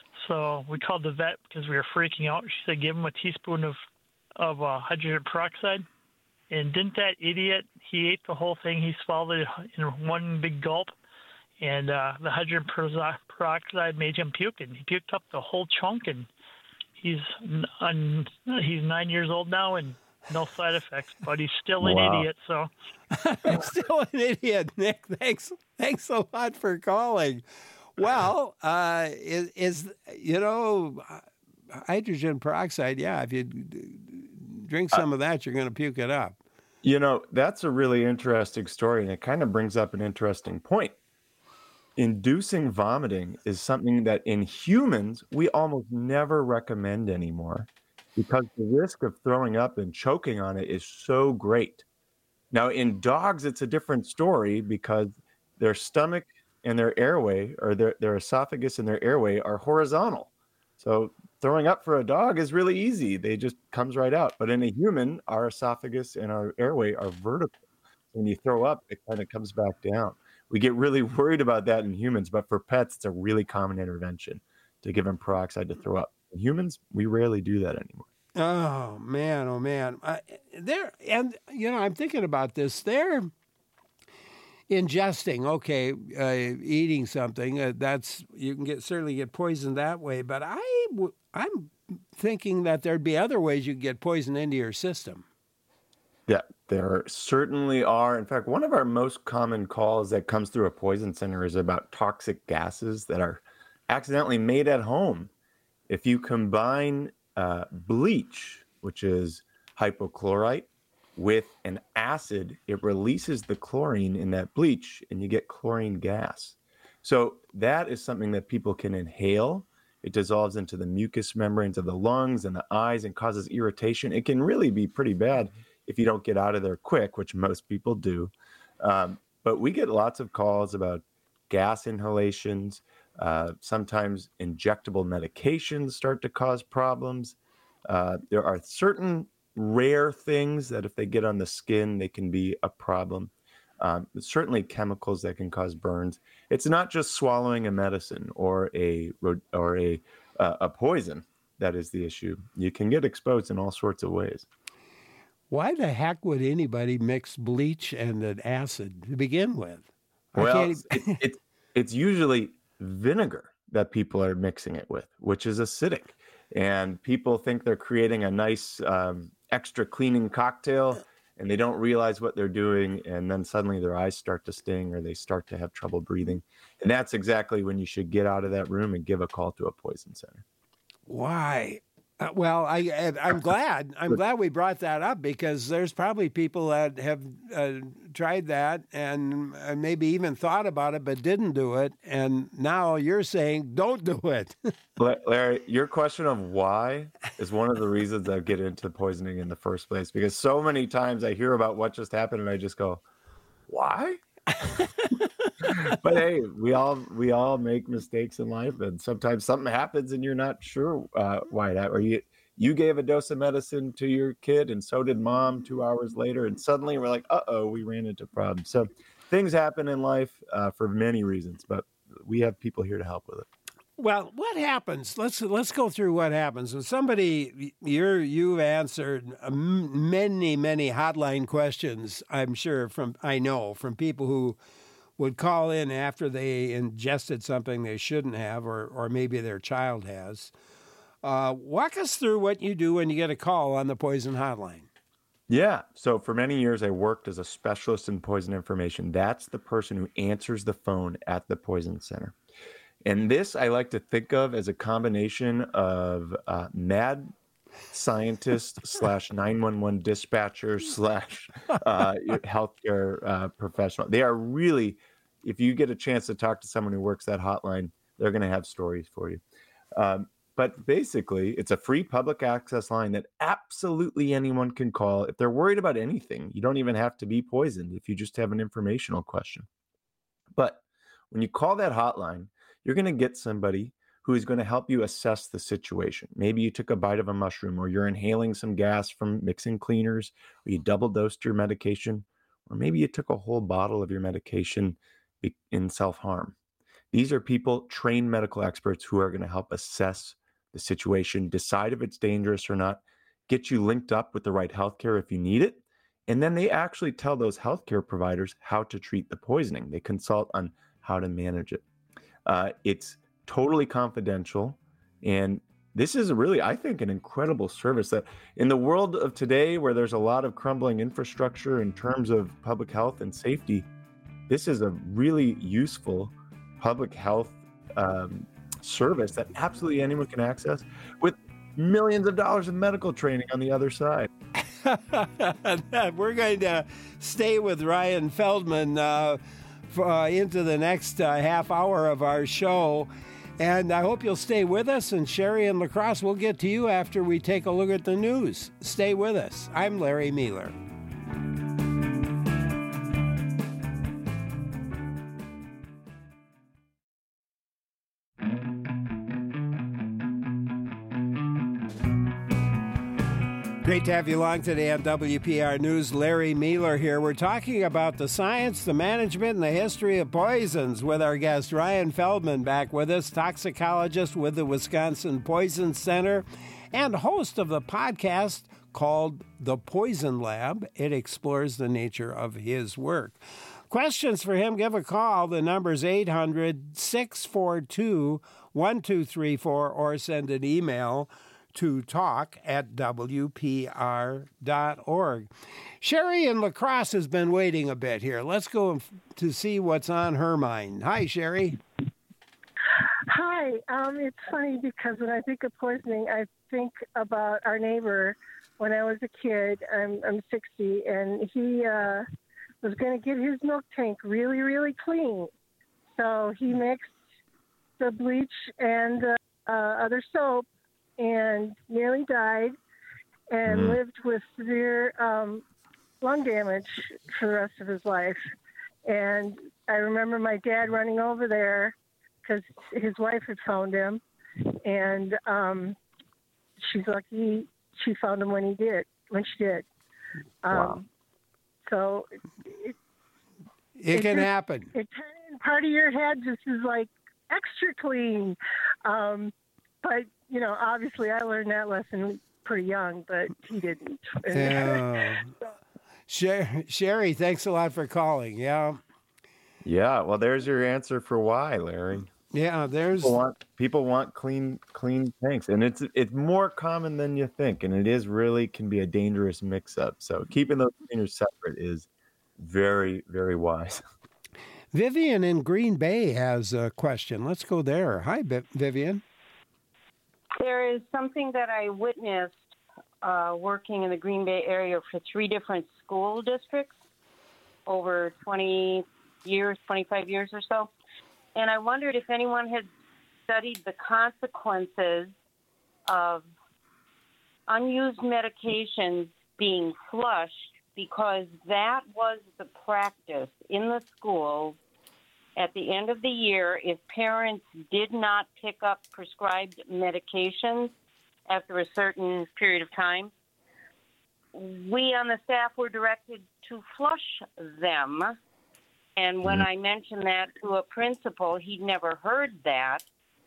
[SPEAKER 8] So we called the vet because we were freaking out. She said, give him a teaspoon of, of uh, hydrogen peroxide. And didn't that idiot, he ate the whole thing. He swallowed it in one big gulp. And uh, the hydrogen peroxide made him puke, and he puked up the whole chunk. And he's un, he's nine years old now, and no side effects, but he's still an
[SPEAKER 12] Wow.
[SPEAKER 8] idiot. So
[SPEAKER 1] I'm still an idiot, Nick. Thanks, thanks a lot for calling. Well, uh, is, is you know, hydrogen peroxide? Yeah, if you drink some of that, you're going to puke it up.
[SPEAKER 12] You know, that's a really interesting story, and it kind of brings up an interesting point. Inducing vomiting is something that in humans we almost never recommend anymore because the risk of throwing up and choking on it is so great. Now, in dogs, it's a different story because their stomach and their airway, or their, their esophagus and their airway, are horizontal. So throwing up for a dog is really easy. They just comes right out. But in a human, our esophagus and our airway are vertical. When you throw up, it kind of comes back down. We get really worried about that in humans, but for pets, it's a really common intervention to give them peroxide to throw up. In humans, we rarely do that anymore.
[SPEAKER 1] Oh man, oh man, uh, they're and you know I'm thinking about this. They're ingesting, okay, uh, eating something. Uh, that's you can get certainly get poisoned that way. But I w- I'm thinking that there'd be other ways you could get poison into your system.
[SPEAKER 12] Yeah, there certainly are. In fact, one of our most common calls that comes through a poison center is about toxic gases that are accidentally made at home. If you combine uh, bleach, which is hypochlorite, with an acid, it releases the chlorine in that bleach and you get chlorine gas. So that is something that people can inhale. It dissolves into the mucous membranes of the lungs and the eyes and causes irritation. It can really be pretty bad if you don't get out of there quick, which most people do. Um, but we get lots of calls about gas inhalations. Uh, sometimes injectable medications start to cause problems. Uh, there are certain rare things that if they get on the skin, they can be a problem. Um, certainly chemicals that can cause burns. It's not just swallowing a medicine or a or a uh, a poison that is the issue. You can get exposed in all sorts of ways.
[SPEAKER 1] Why the heck would anybody mix bleach and an acid to begin with? I
[SPEAKER 12] Well,
[SPEAKER 1] can't
[SPEAKER 12] it's, it, it's it's usually vinegar that people are mixing it with, which is acidic. And people think they're creating a nice um, extra cleaning cocktail, and they don't realize what they're doing. And then suddenly their eyes start to sting or they start to have trouble breathing. And that's exactly when you should get out of that room and give a call to a poison center.
[SPEAKER 1] Why? Uh, well, I, I I'm glad I'm glad we brought that up because there's probably people that have uh, tried that and uh, maybe even thought about it but didn't do it, and now you're saying don't do it.
[SPEAKER 12] Larry, your question of why is one of the reasons I get into poisoning in the first place, because so many times I hear about what just happened and I just go, why? But hey, we all we all make mistakes in life, and sometimes something happens and you're not sure uh, why that. Or you you gave a dose of medicine to your kid, and so did mom two hours later, and suddenly we're like, uh oh, we ran into problems. So things happen in life uh, for many reasons, but we have people here to help with it.
[SPEAKER 1] Well, what happens? Let's let's go through what happens when somebody you're you've answered many many hotline questions. I'm sure from I know from people who would call in after they ingested something they shouldn't have, or or maybe their child has. Uh, walk us through what you do when you get a call on the poison hotline.
[SPEAKER 12] Yeah. So for many years, I worked as a specialist in poison information. That's the person who answers the phone at the poison center. And this I like to think of as a combination of uh, mad scientist slash nine one one dispatcher slash uh, healthcare uh, professional. They are really, if you get a chance to talk to someone who works that hotline, they're going to have stories for you. Um, but basically, it's a free public access line that absolutely anyone can call if they're worried about anything. You don't even have to be poisoned if you just have an informational question. But when you call that hotline, you're going to get somebody who is going to help you assess the situation. Maybe you took a bite of a mushroom, or you're inhaling some gas from mixing cleaners, or you double dosed your medication, or maybe you took a whole bottle of your medication in self-harm. These are people, trained medical experts, who are going to help assess the situation, decide if it's dangerous or not, get you linked up with the right healthcare if you need it. And then they actually tell those healthcare providers how to treat the poisoning. They consult on how to manage it. Uh, it's totally confidential, and this is really, I think, an incredible service that in the world of today, where there's a lot of crumbling infrastructure in terms of public health and safety, this is a really useful public health um, service that absolutely anyone can access with millions of dollars of medical training on the other side.
[SPEAKER 1] We're going to stay with Ryan Feldman uh, for, uh, into the next uh, half hour of our show. And I hope you'll stay with us. And Sherry and La Crosse, we'll get to you after we take a look at the news. Stay with us. I'm Larry Meiler. Great to have you along today on W P R News. Larry Meiler here. We're talking about the science, the management, and the history of poisons with our guest Ryan Feldman back with us, toxicologist with the Wisconsin Poison Center and host of the podcast called The Poison Lab. It explores the nature of his work. Questions for him, give a call. The number's eight hundred, six four two, one two three four or send an email to talk at W P R dot org. Sherry in La Crosse has been waiting a bit here. Let's go to see what's on her mind. Hi, Sherry.
[SPEAKER 13] Hi. Um, it's funny because when I think of poisoning, I think about our neighbor when I was a kid. I'm, I'm sixty, and he uh, was going to get his milk tank really, really clean. So he mixed the bleach and uh, uh, other soap and nearly died and mm-hmm. lived with severe um, lung damage for the rest of his life. And I remember my dad running over there because his wife had found him, and um, she's lucky she found him when he did, when she did. Um,
[SPEAKER 1] wow.
[SPEAKER 13] So it,
[SPEAKER 1] it, it can just, happen.
[SPEAKER 13] It part of your head just is like extra clean. Um, but you know, obviously I learned that lesson pretty young, but he didn't.
[SPEAKER 1] Yeah. Sher- Sherry, thanks a lot for calling. Yeah.
[SPEAKER 12] Yeah. Well, there's your answer for why, Larry.
[SPEAKER 1] Yeah. There's
[SPEAKER 12] people want, people want clean, clean tanks, and it's it's more common than you think, and it is really can be a dangerous mix-up. So keeping those cleaners separate is very, very wise.
[SPEAKER 1] Vivian in Green Bay has a question. Let's go there. Hi, Vivian.
[SPEAKER 14] There is something that I witnessed uh, working in the Green Bay area for three different school districts over twenty years, twenty-five years or so. And I wondered if anyone had studied the consequences of unused medications being flushed, because that was the practice in the schools. At the end of the year, if parents did not pick up prescribed medications after a certain period of time, we on the staff were directed to flush them. And when I mentioned that to a principal, he'd never heard that.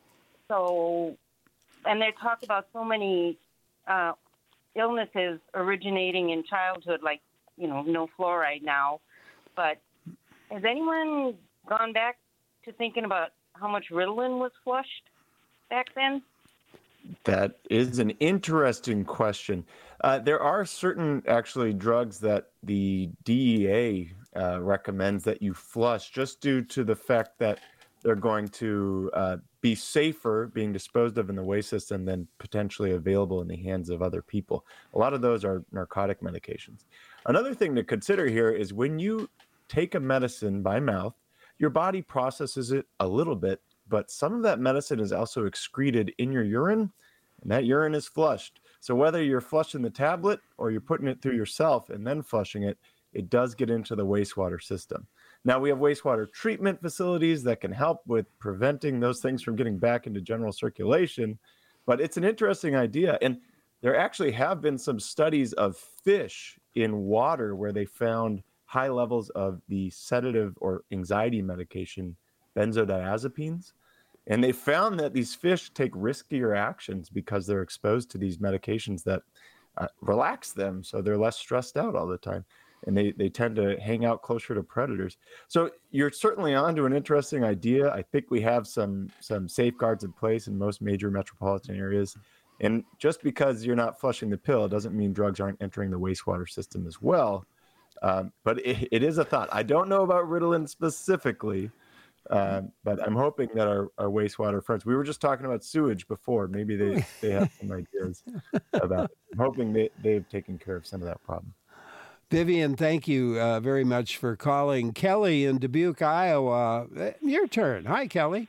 [SPEAKER 14] So, and they talk about so many uh, illnesses originating in childhood, like, you know, no fluoride now. But has anyone gone back to thinking about how much Ritalin was flushed back then?
[SPEAKER 12] That is an interesting question. Uh, there are certain, actually, drugs that the D E A uh, recommends that you flush just due to the fact that they're going to uh, be safer being disposed of in the waste system than potentially available in the hands of other people. A lot of those are narcotic medications. Another thing to consider here is when you take a medicine by mouth, your body processes it a little bit, but some of that medicine is also excreted in your urine, and that urine is flushed. So whether you're flushing the tablet or you're putting it through yourself and then flushing it, it does get into the wastewater system. Now, we have wastewater treatment facilities that can help with preventing those things from getting back into general circulation, but it's an interesting idea. And there actually have been some studies of fish in water where they found high levels of the sedative or anxiety medication, benzodiazepines. And they found that these fish take riskier actions because they're exposed to these medications that uh, relax them, so they're less stressed out all the time. And they, they tend to hang out closer to predators. So you're certainly onto an interesting idea. I think we have some some safeguards in place in most major metropolitan areas And just because you're not flushing the pill doesn't mean drugs aren't entering the wastewater system as well. Um, but it, it is a thought. I don't know about Ritalin specifically, uh, but I'm hoping that our, our wastewater friends, we were just talking about sewage before. Maybe they, they have some ideas about it. I'm hoping they, they've taken care of some of that problem.
[SPEAKER 1] Vivian, thank you uh, very much for calling. Kelly in Dubuque, Iowa. Your turn. Hi, Kelly.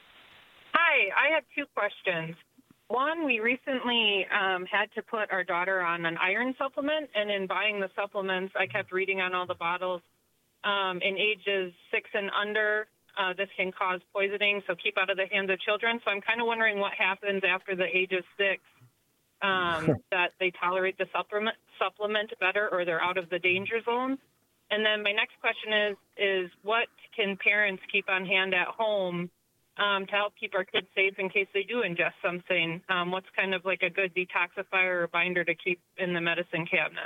[SPEAKER 15] Hi, I have two questions. One, we recently um, had to put our daughter on an iron supplement, and in buying the supplements, I kept reading on all the bottles. Um, in ages six and under, uh, this can cause poisoning, so keep out of the hands of children. So I'm kind of wondering what happens after the age of six, um, that they tolerate the supplement supplement better, or they're out of the danger zone. And then my next question is, is what can parents keep on hand at home Um, to help keep our kids safe in case they do ingest something? Um, what's kind of like a good detoxifier or binder to keep in the medicine cabinet?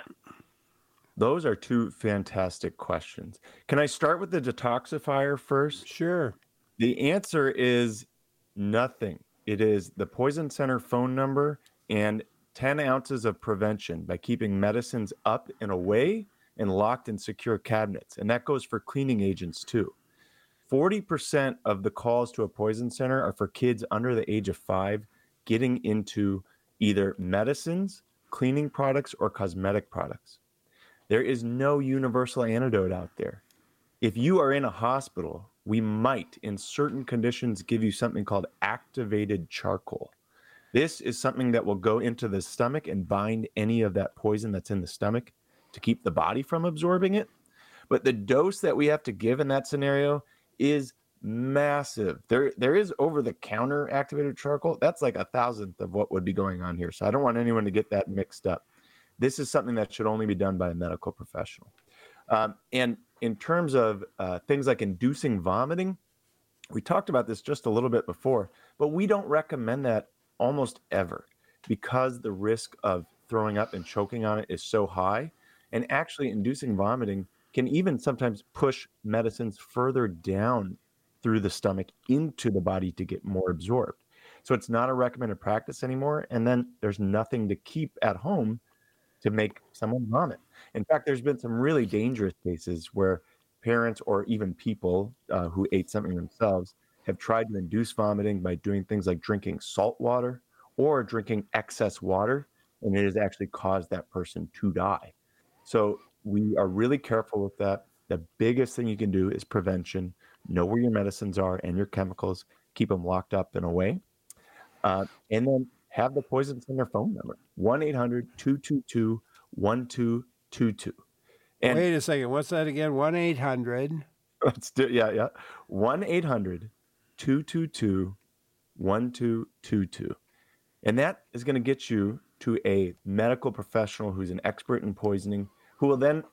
[SPEAKER 12] Those are two fantastic questions. Can I start with the detoxifier first?
[SPEAKER 1] Sure.
[SPEAKER 12] The answer is nothing. It is the Poison Center phone number and ten ounces of prevention by keeping medicines up and away and locked in secure cabinets. And that goes for cleaning agents too. forty percent of the calls to a poison center are for kids under the age of five getting into either medicines, cleaning products, or cosmetic products. There is no universal antidote out there. If you are in a hospital, we might, in certain conditions, give you something called activated charcoal. This is something that will go into the stomach and bind any of that poison that's in the stomach to keep the body from absorbing it. But the dose that we have to give in that scenario is massive. There, there is over-the-counter activated charcoal. That's like a thousandth of what would be going on here. So I don't want anyone to get that mixed up. This is something that should only be done by a medical professional. Um, and in terms of uh, things like inducing vomiting, we talked about this just a little bit before, but we don't recommend that almost ever because the risk of throwing up and choking on it is so high. And actually inducing vomiting can even sometimes push medicines further down through the stomach into the body to get more absorbed. So it's not a recommended practice anymore. And then there's nothing to keep at home to make someone vomit. In fact, there's been some really dangerous cases where parents or even people uh, who ate something themselves have tried to induce vomiting by doing things like drinking salt water or drinking excess water, and it has actually caused that person to die. So we are really careful with that. The biggest thing you can do is prevention. Know where your medicines are and your chemicals. Keep them locked up and away. Uh, and then have the Poison Center phone number, one eight hundred two two two one two two two. And
[SPEAKER 1] wait a second. What's that again? one eight hundred
[SPEAKER 12] Let's do yeah, yeah. one eight hundred two two two one two two two. And that is going to get you to a medical professional who's an expert in poisoning, who will then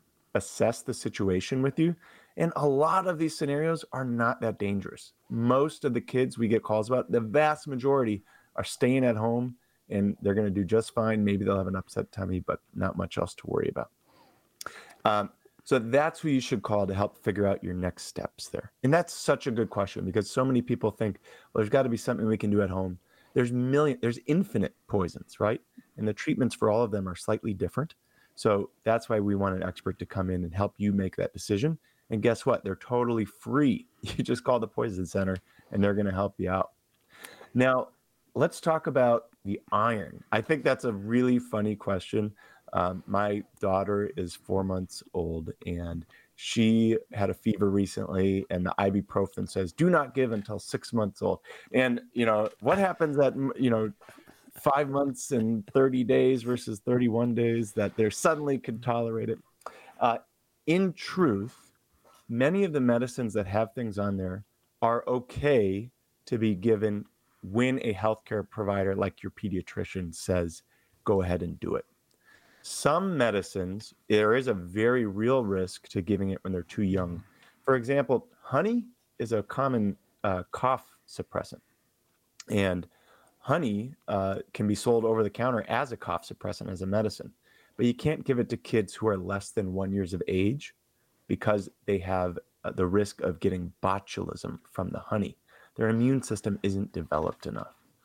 [SPEAKER 12] assess the situation with you. And a lot of these scenarios are not that dangerous. Most of the kids we get calls about, the vast majority are staying at home and they're going to do just fine. Maybe they'll have an upset tummy, but not much else to worry about. Um, so that's who you should call to help figure out your next steps there. And that's such a good question because so many people think, well, there's got to be something we can do at home. There's million, there's infinite poisons, right? And the treatments for all of them are slightly different. So that's why we want an expert to come in and help you make that decision. And guess what? They're totally free. You just call the Poison Center and they're going to help you out. Now, let's talk about the iron. I think that's a really funny question. Um, my daughter is four months old and she had a fever recently and the ibuprofen says, do not give until six months old. And, you know, what happens at, you know, five months and thirty days versus thirty-one days that they suddenly could tolerate it? Uh, in truth, many of the medicines that have things on there are okay to be given when a healthcare provider like your pediatrician says, go ahead and do it. Some medicines, there is a very real risk to giving it when they're too young. For example, honey is a common uh, cough suppressant. And honey uh, can be sold over the counter as a cough suppressant, as a medicine. But you can't give it to kids who are less than one years of age because they have uh, the risk of getting botulism from the honey. Their immune system isn't developed enough.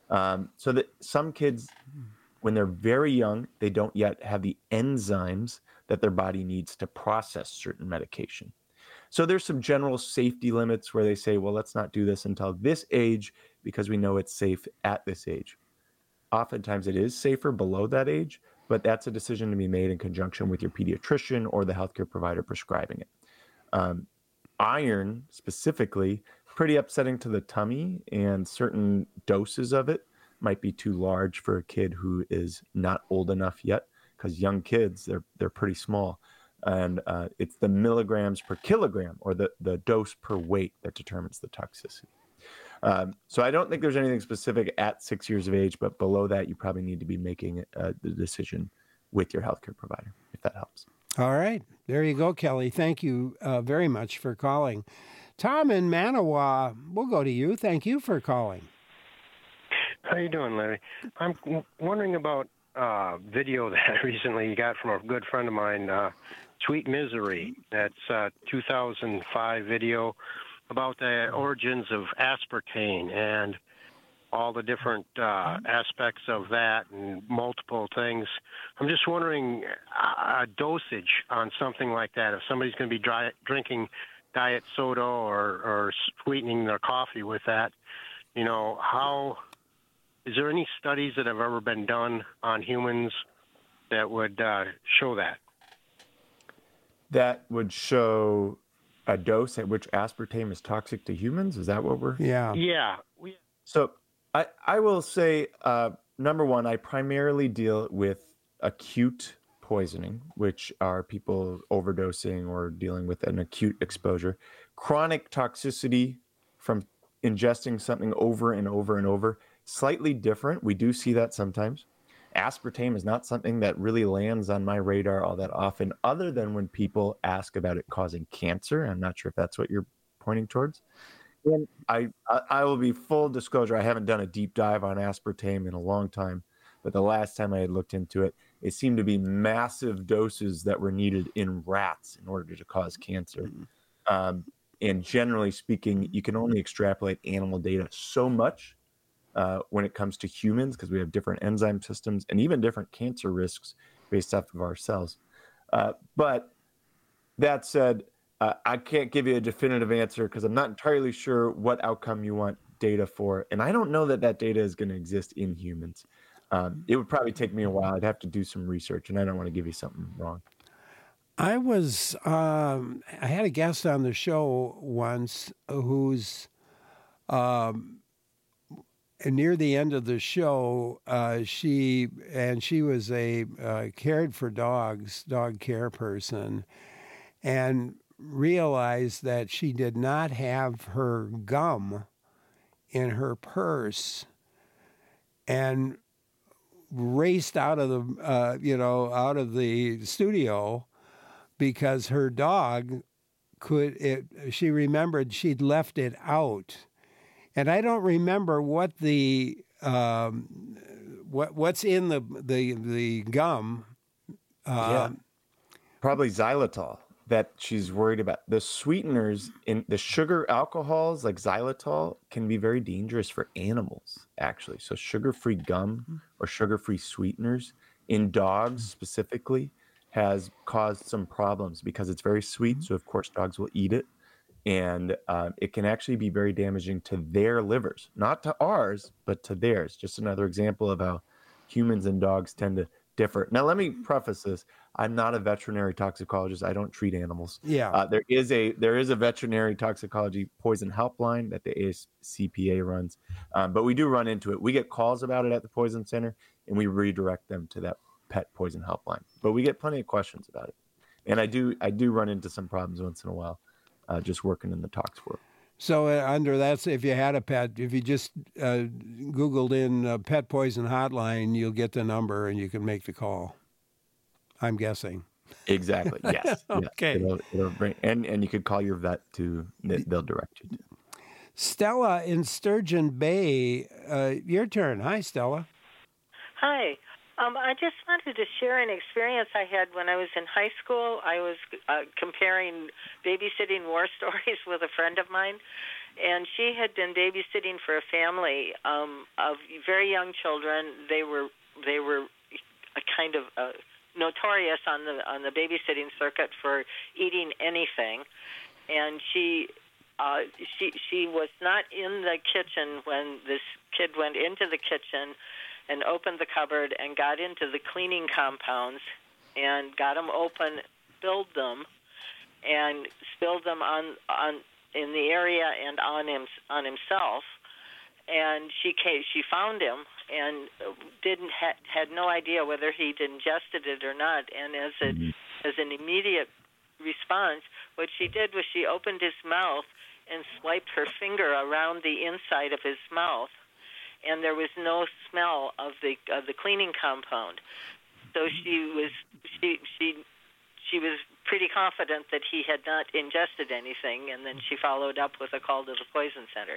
[SPEAKER 12] Um, so that some kids, when they're very young, they don't yet have the enzymes that their body needs to process certain medication. So there's some general safety limits where they say, well, let's not do this until this age because we know it's safe at this age. Oftentimes it is safer below that age, but that's a decision to be made in conjunction with your pediatrician or the healthcare provider prescribing it. Um, iron specifically, pretty upsetting to the tummy, and certain doses of it might be too large for a kid who is not old enough yet, because young kids, they're they're pretty small. And uh, it's the milligrams per kilogram, or the, the dose per weight, that determines the toxicity. Um, so I don't think there's anything specific at six years of age, but below that, you probably need to be making uh, the decision with your healthcare provider, if that helps.
[SPEAKER 1] All right. There you go, Kelly. Thank you uh, very much for calling. Tom in Manawa, we'll go to you. Thank you for calling.
[SPEAKER 16] How you doing, Larry? I'm w- wondering about uh, video that I recently got from a good friend of mine, uh, Sweet Misery. That's a two thousand five video about the origins of aspartame and all the different uh, aspects of that and multiple things. I'm just wondering a dosage on something like that. If somebody's going to be dry, drinking diet soda or, or sweetening their coffee with that, you know, how is there any studies that have ever been done on humans that would uh, show that?
[SPEAKER 12] That would show a dose at which aspartame is toxic to humans? Is that what we're...
[SPEAKER 1] Yeah.
[SPEAKER 16] Yeah. We...
[SPEAKER 12] So I, I will say, uh, number one, I primarily deal with acute poisoning, which are people overdosing or dealing with an acute exposure. Chronic toxicity from ingesting something over and over and over, slightly different. We do see that sometimes. Aspartame is not something that really lands on my radar all that often, other than when people ask about it causing cancer. I'm not sure if that's what you're pointing towards. And I, I will be full disclosure, I haven't done a deep dive on aspartame in a long time, but the last time I had looked into it, it seemed to be massive doses that were needed in rats in order to cause cancer. Mm-hmm. Um, and generally speaking, you can only extrapolate animal data so much uh, when it comes to humans, because we have different enzyme systems and even different cancer risks based off of our cells. Uh, but that said, Uh, I can't give you a definitive answer because I'm not entirely sure what outcome you want data for. And I don't know that that data is going to exist in humans. Um, it would probably take me a while. I'd have to do some research, and I don't want to give you something wrong.
[SPEAKER 1] I was, um, I had a guest on the show once who's um, near the end of the show, uh, she, and she was a uh, cared for dogs, dog care person, and realized that she did not have her gum in her purse and raced out of the, uh, you know, out of the studio because her dog could, it, she remembered she'd left it out. And I don't remember what the, um, what what's in the, the, the gum. Uh,
[SPEAKER 12] yeah. Probably xylitol that she's worried about. The sweeteners in the sugar alcohols like xylitol can be very dangerous for animals, actually. So sugar-free gum or sugar-free sweeteners in dogs specifically has caused some problems because it's very sweet. So of course dogs will eat it, and uh, it can actually be very damaging to their livers, not to ours, but to theirs. Just another example of how humans and dogs tend to differ. Now, let me preface this. I'm not a veterinary toxicologist. I don't treat animals.
[SPEAKER 1] Yeah.
[SPEAKER 12] Uh, there is a there is a veterinary toxicology poison helpline that the A S C P A runs, um, but we do run into it. We get calls about it at the Poison Center, and we redirect them to that pet poison helpline. But we get plenty of questions about it, and I do I do run into some problems once in a while, uh, just working in the tox world.
[SPEAKER 1] So uh, under that, if you had a pet, if you just uh, Googled in uh, pet poison hotline, you'll get the number and you can make the call. I'm guessing.
[SPEAKER 12] Exactly. Yes.
[SPEAKER 1] Okay.
[SPEAKER 12] Yes. It'll, it'll bring, and, and you could call your vet to, they'll direct you to.
[SPEAKER 1] Stella in Sturgeon Bay, uh, your turn. Hi, Stella.
[SPEAKER 17] Hi. Um, I just wanted to share an experience I had when I was in high school. I was uh, comparing babysitting war stories with a friend of mine, and she had been babysitting for a family um, of very young children. They were they were a kind of uh, notorious on the on the babysitting circuit for eating anything, and she. Uh, she she was not in the kitchen when this kid went into the kitchen and opened the cupboard and got into the cleaning compounds and got them open, spilled them, and spilled them on on in the area and on him on himself. And she came, she found him and didn't ha- had no idea whether he'd ingested it or not. And as a as an immediate response, what she did was she opened his mouth and swiped her finger around the inside of his mouth, and there was no smell of the of the cleaning compound. So she was she she she was pretty confident that he had not ingested anything, and then she followed up with a call to the poison center.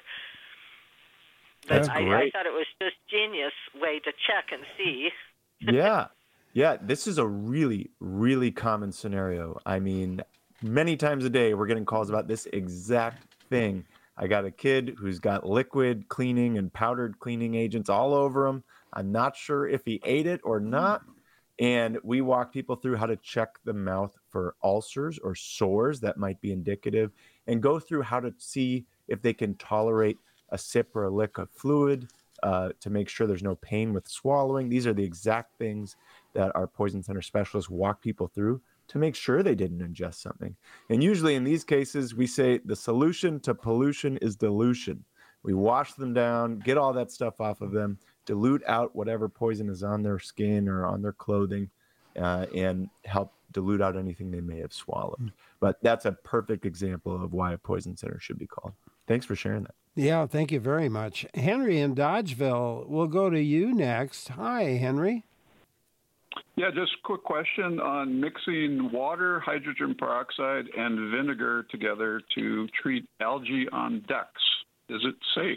[SPEAKER 17] But I, I thought it was just genius way to check and see.
[SPEAKER 12] Yeah. Yeah, this is a really, really common scenario. I mean, many times a day we're getting calls about this exact thing. I got a kid who's got liquid cleaning and powdered cleaning agents all over him. I'm not sure if he ate it or not. And we walk people through how to check the mouth for ulcers or sores that might be indicative, and go through how to see if they can tolerate a sip or a lick of fluid uh, to make sure there's no pain with swallowing. These are the exact things that our poison center specialists walk people through to make sure they didn't ingest something. And usually in these cases, we say the solution to pollution is dilution. We wash them down, get all that stuff off of them, dilute out whatever poison is on their skin or on their clothing, uh, and help dilute out anything they may have swallowed. But that's a perfect example of why a poison center should be called. Thanks for sharing that.
[SPEAKER 1] Yeah, thank you very much. Henry in Dodgeville, we'll go to you next. Hi, Henry.
[SPEAKER 18] Yeah, just a quick question on mixing water, hydrogen peroxide, and vinegar together to treat algae on decks. Is it safe?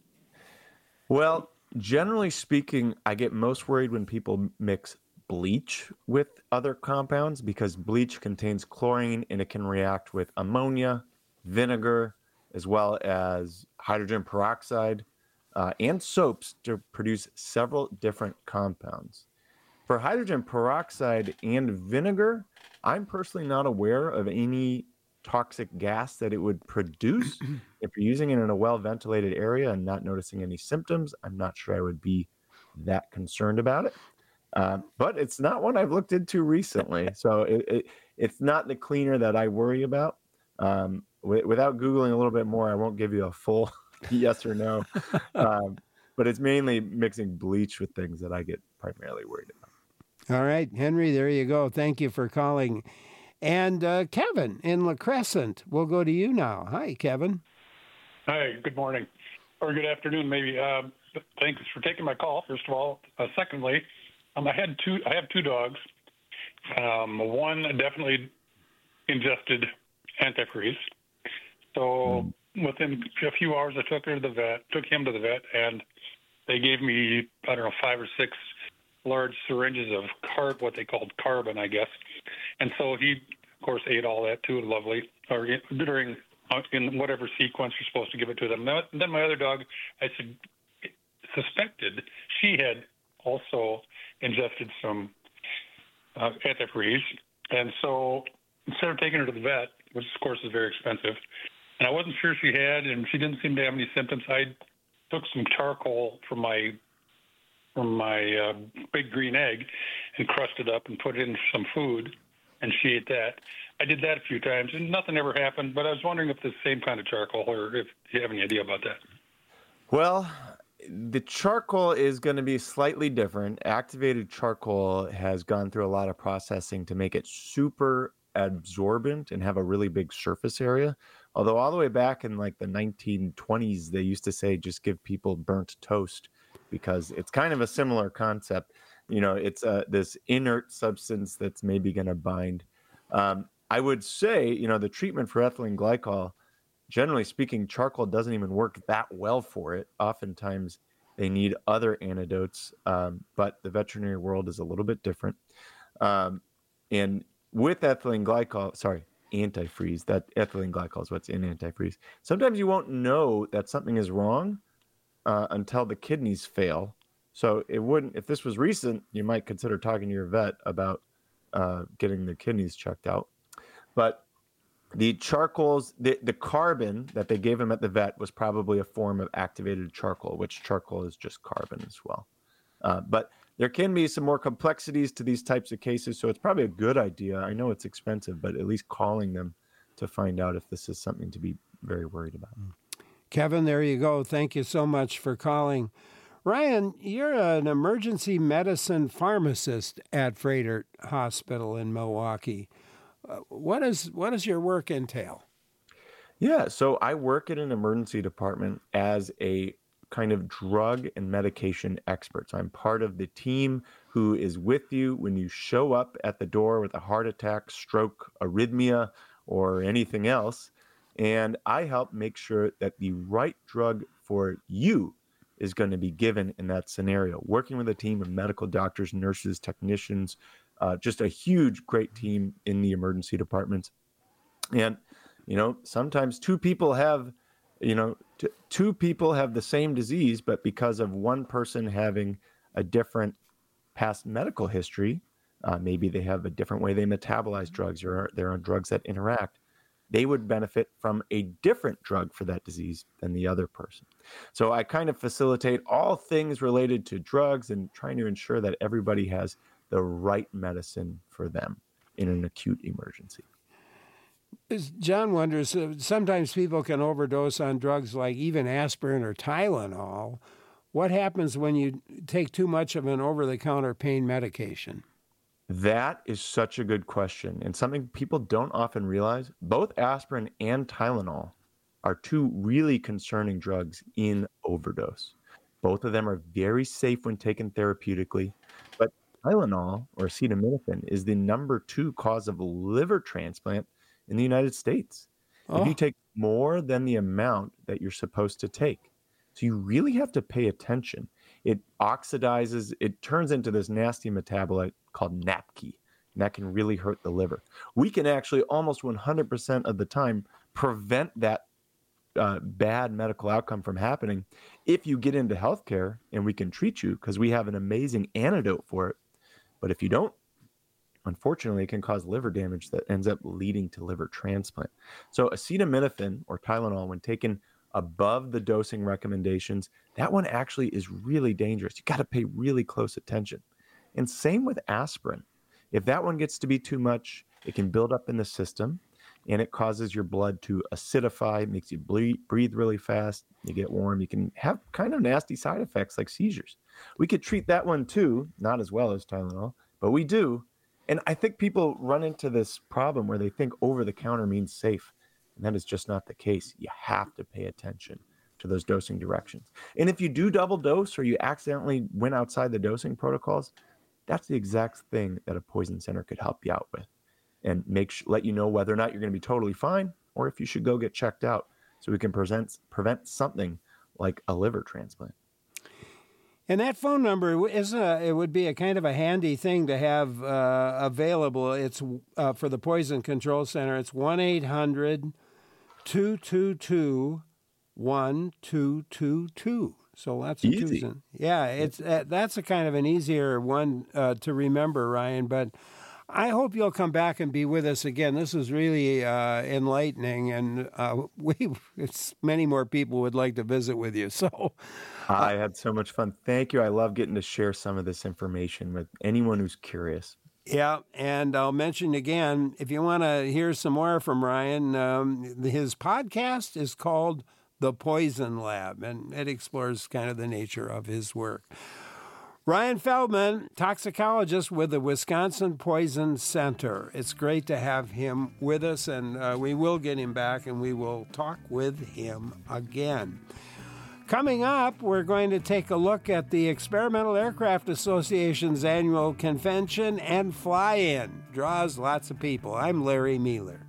[SPEAKER 12] Well, generally speaking, I get most worried when people mix bleach with other compounds, because bleach contains chlorine and it can react with ammonia, vinegar, as well as hydrogen peroxide uh, and soaps to produce several different compounds. For hydrogen peroxide and vinegar, I'm personally not aware of any toxic gas that it would produce. If you're using it in a well-ventilated area and not noticing any symptoms, I'm not sure I would be that concerned about it. Uh, but it's not one I've looked into recently. So it, it, it's not the cleaner that I worry about. Um, w- without Googling a little bit more, I won't give you a full yes or no. Um, but it's mainly mixing bleach with things that I get primarily worried about.
[SPEAKER 1] All right, Henry, there you go. Thank you for calling. And uh, Kevin in La Crescent, we'll go to you now. Hi, Kevin.
[SPEAKER 19] Hi, good morning, or good afternoon, maybe. Um, thanks for taking my call, first of all. Uh, secondly, um, I had two. I have two dogs. Um, one definitely ingested antifreeze. So within a few hours, I took her to the vet, took him to the vet, and they gave me, I don't know, five or six large syringes of carb, what they called carbon, I guess. And so he, of course, ate all that too, lovely, or in, during, uh, in whatever sequence you're supposed to give it to them. Then, then my other dog, I su- suspected she had also ingested some uh, antifreeze. And so instead of taking her to the vet, which of course is very expensive, and I wasn't sure she had, and she didn't seem to have any symptoms, I took some charcoal from my from my uh, big green egg and crushed it up and put it in some food, and she ate that. I did that a few times, and nothing ever happened, but I was wondering if the same kind of charcoal, or if you have any idea about that.
[SPEAKER 12] Well, the charcoal is going to be slightly different. Activated charcoal has gone through a lot of processing to make it super absorbent and have a really big surface area. Although all the way back in like the nineteen twenties, they used to say just give people burnt toast, because it's kind of a similar concept. You know, it's uh, this inert substance that's maybe going to bind. Um, I would say, you know, the treatment for ethylene glycol, generally speaking, charcoal doesn't even work that well for it. Oftentimes they need other antidotes, um, but the veterinary world is a little bit different. Um, and with ethylene glycol, sorry, antifreeze. That ethylene glycol is what's in antifreeze. Sometimes you won't know that something is wrong uh, until the kidneys fail. So it wouldn't, if this was recent, you might consider talking to your vet about uh, getting the kidneys checked out. But the charcoals, the, the carbon that they gave him at the vet was probably a form of activated charcoal, which charcoal is just carbon as well. Uh, but there can be some more complexities to these types of cases, so it's probably a good idea. I know it's expensive, but at least calling them to find out if this is something to be very worried about.
[SPEAKER 1] Kevin, there you go. Thank you so much for calling. Ryan, you're an emergency medicine pharmacist at Froedtert Hospital in Milwaukee. Uh, what is what does your work entail?
[SPEAKER 12] Yeah, so I work in an emergency department as a kind of drug and medication expert. So I'm part of the team who is with you when you show up at the door with a heart attack, stroke, arrhythmia, or anything else. And I help make sure that the right drug for you is going to be given in that scenario. Working with a team of medical doctors, nurses, technicians, uh, just a huge, great team in the emergency departments. And, you know, sometimes two people have, you know, t- two people have the same disease, but because of one person having a different past medical history, uh, maybe they have a different way they metabolize drugs or they're on drugs that interact, they would benefit from a different drug for that disease than the other person. So I kind of facilitate all things related to drugs and trying to ensure that everybody has the right medicine for them in an acute emergency.
[SPEAKER 1] As John wonders, uh, sometimes people can overdose on drugs like even aspirin or Tylenol. What happens when you take too much of an over-the-counter pain medication?
[SPEAKER 12] That is such a good question, and something people don't often realize. Both aspirin and Tylenol are two really concerning drugs in overdose. Both of them are very safe when taken therapeutically, but Tylenol, or acetaminophen, is the number two cause of liver transplant in the United States.
[SPEAKER 1] Oh.
[SPEAKER 12] If you take more than the amount that you're supposed to take. So you really have to pay attention. It oxidizes, it turns into this nasty metabolite called N A P K, and that can really hurt the liver. We can actually almost one hundred percent of the time prevent that uh, bad medical outcome from happening if you get into healthcare and we can treat you because we have an amazing antidote for it. But if you don't, unfortunately, it can cause liver damage that ends up leading to liver transplant. So acetaminophen or Tylenol, when taken above the dosing recommendations, that one actually is really dangerous. You got to pay really close attention. And same with aspirin. If that one gets to be too much, it can build up in the system and it causes your blood to acidify, makes you breathe, breathe really fast, you get warm, you can have kind of nasty side effects like seizures. We could treat that one too, not as well as Tylenol, but we do. And I think people run into this problem where they think over-the-counter means safe. And that is just not the case. You have to pay attention to those dosing directions. And if you do double dose or you accidentally went outside the dosing protocols, that's the exact thing that a poison center could help you out with and make sh- let you know whether or not you're going to be totally fine or if you should go get checked out so we can present, prevent something like a liver transplant.
[SPEAKER 1] And that phone number is a, it would be a kind of a handy thing to have uh, available. It's uh, for the Poison Control Center. It's one eight hundred two two two one two two two. So lots of twos. In. Yeah, it's uh, that's a kind of an easier one uh, to remember, Ryan. But I hope you'll come back and be with us again. This is really uh, enlightening, and uh, we it's many more people would like to visit with you. So
[SPEAKER 12] uh, I had so much fun. Thank you. I love getting to share some of this information with anyone who's curious.
[SPEAKER 1] Yeah, and I'll mention again, if you want to hear some more from Ryan, um, his podcast is called The Poison Lab, and it explores kind of the nature of his work. Ryan Feldman, toxicologist with the Wisconsin Poison Center. It's great to have him with us, and uh, we will get him back, and we will talk with him again. Coming up, we're going to take a look at the Experimental Aircraft Association's annual convention and fly-in. Draws lots of people. I'm Larry Mueller.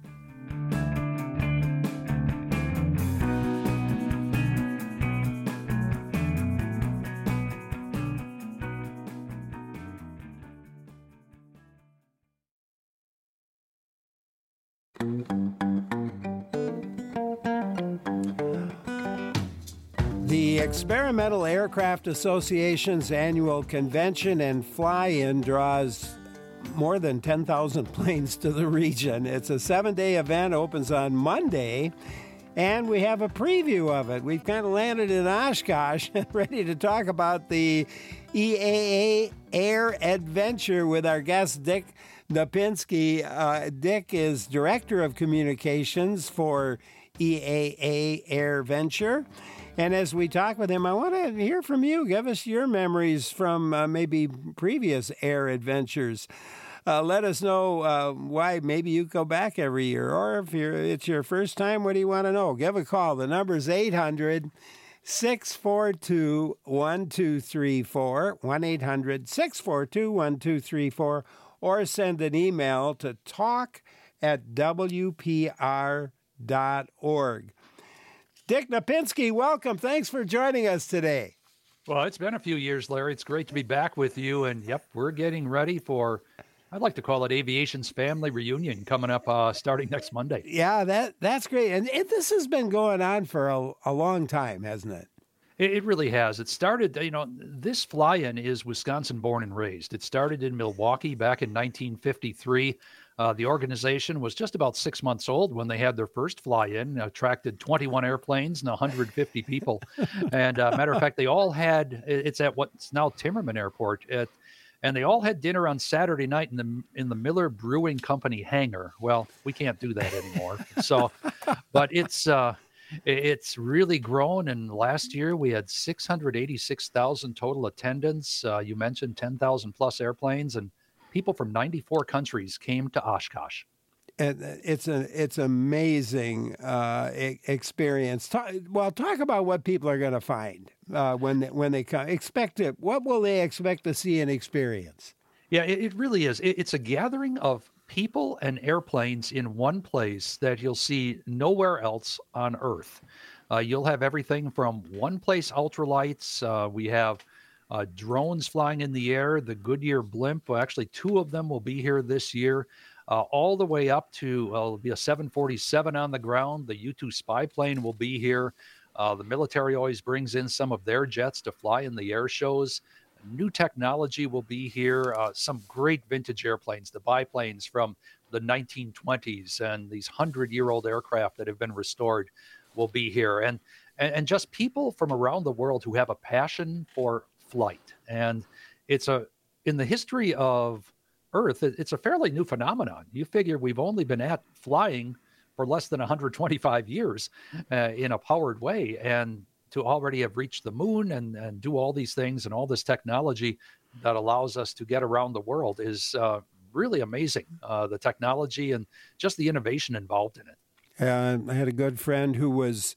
[SPEAKER 1] The Experimental Aircraft Association's annual convention and fly-in draws more than ten thousand planes to the region. It's a seven-day event, opens on Monday, and we have a preview of it. We've kind of landed in Oshkosh and ready to talk about the E A A Air Adventure with our guest, Dick Napinski. Uh, Dick is Director of Communications for E A A Air Venture. And as we talk with him, I want to hear from you. Give us your memories from uh, maybe previous air adventures. Uh, let us know uh, why maybe you go back every year, or if you're, it's your first time, what do you want to know? Give a call. The number is eight hundred, six four two, one two three four, one eight hundred, six four two, one two three four, or send an email to talk at w p r dot org. Dick Napinski, welcome. Thanks for joining us today.
[SPEAKER 20] Well, it's been a few years, Larry. It's great to be back with you. And, yep, we're getting ready for, I'd like to call it Aviation's Family Reunion coming up uh, starting next Monday.
[SPEAKER 1] Yeah, that that's great. And it, this has been going on for a, a long time, hasn't it?
[SPEAKER 20] It, it really has. It started, you know, this fly-in is Wisconsin born and raised. It started in Milwaukee back in nineteen fifty-three. Uh, the organization was just about six months old when they had their first fly-in, attracted twenty-one airplanes and one hundred fifty people. And uh, matter of fact, they all had, it's at what's now Timmerman Airport, at, and they all had dinner on Saturday night in the in the Miller Brewing Company hangar. Well, we can't do that anymore. So, but it's uh, it's really grown. And last year we had six hundred eighty-six thousand total attendance. Uh, you mentioned ten thousand plus airplanes, and people from ninety-four countries came to Oshkosh.
[SPEAKER 1] And it's a it's amazing uh, experience. Talk, well, talk about what people are going to find uh, when they, when they come. Expect it. What will they expect to see and experience?
[SPEAKER 20] Yeah, it, it really is. It, it's a gathering of people and airplanes in one place that you'll see nowhere else on Earth. Uh, you'll have everything from one place ultralights. Uh, we have Uh, drones flying in the air, the Goodyear blimp. Well, actually, two of them will be here this year, uh, all the way up to, uh, it'll be a seven forty-seven on the ground. The U two spy plane will be here. Uh, the military always brings in some of their jets to fly in the air shows. New technology will be here. Uh, some great vintage airplanes, the biplanes from the nineteen twenties, and these hundred-year-old aircraft that have been restored will be here. And, and, and just people from around the world who have a passion for flight. And it's a, in the history of Earth, it's a fairly new phenomenon. You figure we've only been at flying for less than one hundred twenty-five years uh, in a powered way. And to already have reached the moon and, and do all these things and all this technology that allows us to get around the world is uh, really amazing. Uh, the technology and just the innovation involved in it.
[SPEAKER 1] Uh, I had a good friend who was,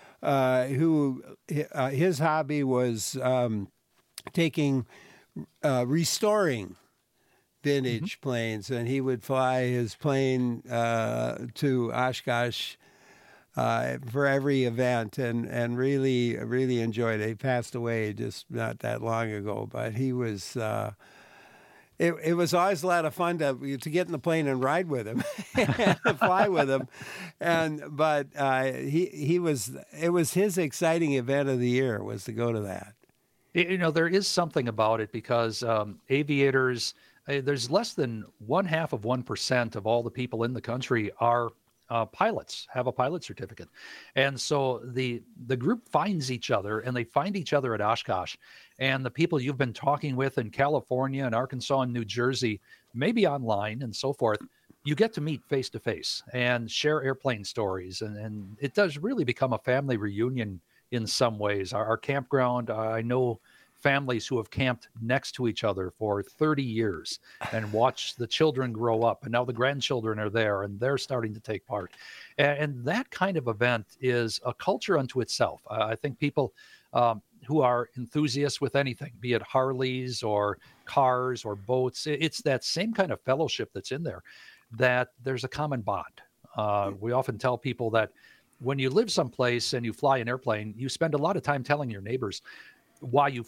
[SPEAKER 1] uh, who uh, his hobby was um, taking, uh, restoring vintage mm-hmm. planes, and he would fly his plane uh, to Oshkosh uh, for every event, and, and really, really enjoyed it. He passed away just not that long ago, but he was, uh, it, it was always a lot of fun to to get in the plane and ride with him, and fly with him. And, but uh, he, he was, it was his exciting event of the year was to go to that.
[SPEAKER 20] You know, there is something about it because um, aviators, uh, there's less than one half of one percent of all the people in the country are uh, pilots, have a pilot certificate. And so the the group finds each other, and they find each other at Oshkosh. And the people you've been talking with in California and Arkansas and New Jersey, maybe online and so forth, you get to meet face to face and share airplane stories. And, and it does really become a family reunion in some ways. Our, our campground, uh, I know families who have camped next to each other for thirty years and watched the children grow up, and now the grandchildren are there and they're starting to take part. And, and that kind of event is a culture unto itself. Uh, I think people um, who are enthusiasts with anything, be it Harleys or cars or boats, it's that same kind of fellowship that's in there, that there's a common bond. Uh, we often tell people that when you live someplace and you fly an airplane, you spend a lot of time telling your neighbors why you fly.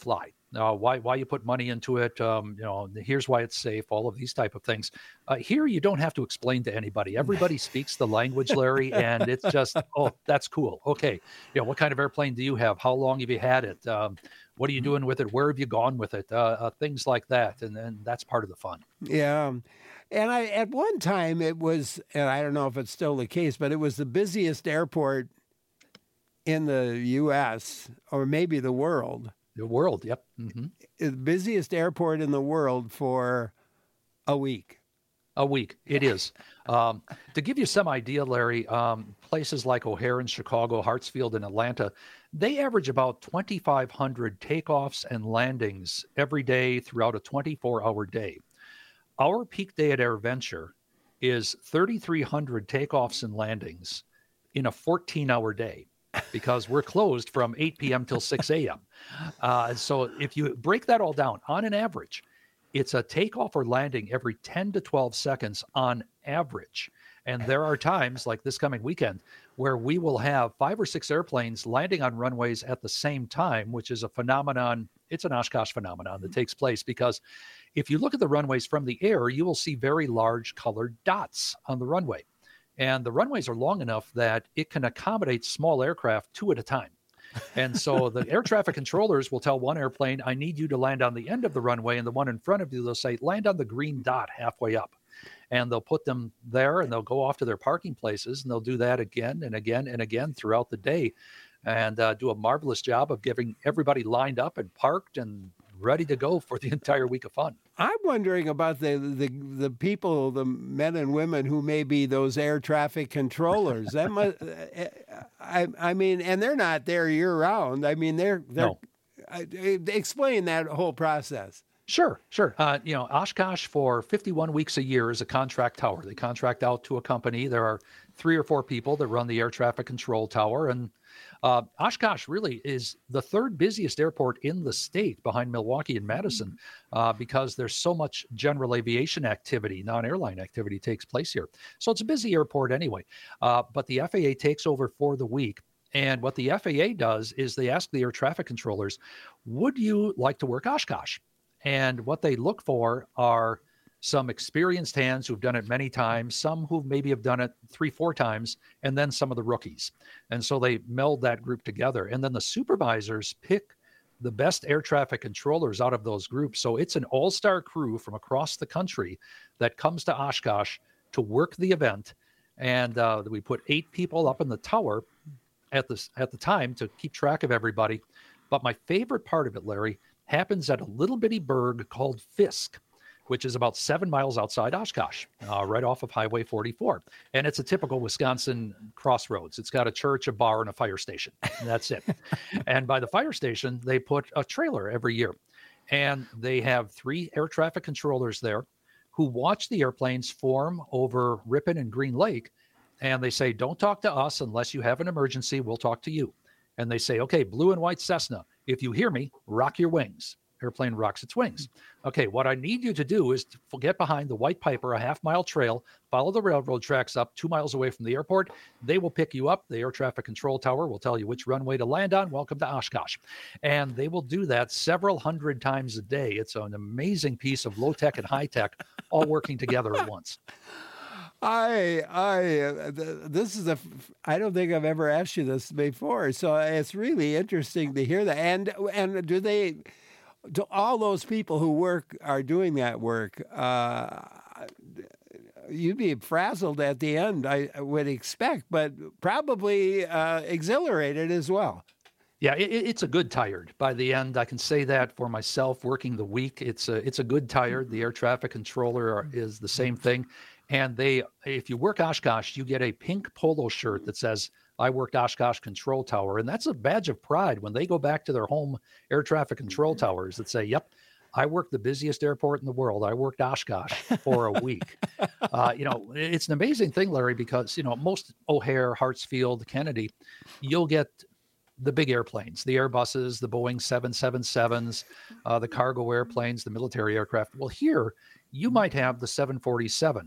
[SPEAKER 20] uh, why why you put money into it. Um, you know, here's why it's safe. All of these type of things. Uh, here, you don't have to explain to anybody. Everybody speaks the language, Larry, and it's just, oh, that's cool. Okay, you know, what kind of airplane do you have? How long have you had it? Um, what are you doing with it? Where have you gone with it? Uh, uh, things like that, and then that's part of the fun.
[SPEAKER 1] Yeah. And I, at one time it was, and I don't know if it's still the case, but it was the busiest airport in the U S or maybe the world.
[SPEAKER 20] The world, yep. Mm-hmm.
[SPEAKER 1] The busiest airport in the world for a week.
[SPEAKER 20] A week, it is. Um, to give you some idea, Larry, um, places like O'Hare in Chicago, Hartsfield in Atlanta, they average about twenty-five hundred takeoffs and landings every day throughout a twenty-four hour day. Our peak day at AirVenture is thirty-three hundred takeoffs and landings in a fourteen hour day, because we're closed from eight p.m. till six a.m. Uh, so if you break that all down, on an average, it's a takeoff or landing every ten to twelve seconds on average. And there are times, like this coming weekend, where we will have five or six airplanes landing on runways at the same time, which is a phenomenon. It's an Oshkosh phenomenon that takes place because if you look at the runways from the air, you will see very large colored dots on the runway. And the runways are long enough that it can accommodate small aircraft two at a time. And so the air traffic controllers will tell one airplane, I need you to land on the end of the runway. And the one in front of you, they'll say, land on the green dot halfway up. And they'll put them there and they'll go off to their parking places. And they'll do that again and again and again throughout the day and uh, do a marvelous job of getting everybody lined up and parked and ready to go for the entire week of fun.
[SPEAKER 1] I'm wondering about the, the the people, the men and women who may be those air traffic controllers. That must, I I mean, and they're not there year round. I mean, they're they're.
[SPEAKER 20] No.
[SPEAKER 1] Uh, explain that whole process.
[SPEAKER 20] Sure, sure. Uh, you know, Oshkosh for fifty-one weeks a year is a contract tower. They contract out to a company. There are three or four people that run the air traffic control tower, and Uh, Oshkosh really is the third busiest airport in the state behind Milwaukee and Madison uh, because there's so much general aviation activity, non-airline activity takes place here. So it's a busy airport anyway. Uh, but the F A A takes over for the week. And what the F A A does is they ask the air traffic controllers, would you like to work Oshkosh? And what they look for are some experienced hands who've done it many times, some who maybe have done it three, four times, and then some of the rookies. And so they meld that group together. And then the supervisors pick the best air traffic controllers out of those groups. So it's an all-star crew from across the country that comes to Oshkosh to work the event. And uh, we put eight people up in the tower at the, at the time to keep track of everybody. But my favorite part of it, Larry, happens at a little bitty burg called Fisk, which is about seven miles outside Oshkosh, uh, right off of Highway forty-four. And it's a typical Wisconsin crossroads. It's got a church, a bar, and a fire station. And that's it. And by the fire station, they put a trailer every year. And they have three air traffic controllers there who watch the airplanes form over Ripon and Green Lake. And they say, don't talk to us unless you have an emergency. We'll talk to you. And they say, okay, blue and white Cessna, if you hear me, rock your wings. Airplane rocks its wings. Okay, what I need you to do is to get behind the White Piper, a half mile trail, follow the railroad tracks up two miles away from the airport. They will pick you up. The air traffic control tower will tell you which runway to land on. Welcome to Oshkosh. And they will do that several hundred times a day. It's an amazing piece of low tech and high tech all working together at once.
[SPEAKER 1] I, I, uh, this is a, I don't think I've ever asked you this before. So it's really interesting to hear that. And, and do they, to all those people who work are doing that work, uh, you'd be frazzled at the end, I would expect, but probably uh, exhilarated as well.
[SPEAKER 20] Yeah, it, it's a good tired. By the end, I can say that for myself working the week. It's a, it's a good tired. The air traffic controller is the same thing. And they, if you work Oshkosh, you get a pink polo shirt that says, I worked Oshkosh Control Tower. And that's a badge of pride when they go back to their home air traffic control towers that say, yep, I worked the busiest airport in the world. I worked Oshkosh for a week. uh, you know, it's an amazing thing, Larry, because, you know, most O'Hare, Hartsfield, Kennedy, you'll get the big airplanes, the Airbuses, the Boeing seven seventy-sevens, uh, the cargo airplanes, the military aircraft. Well, here you might have the seven forty-seven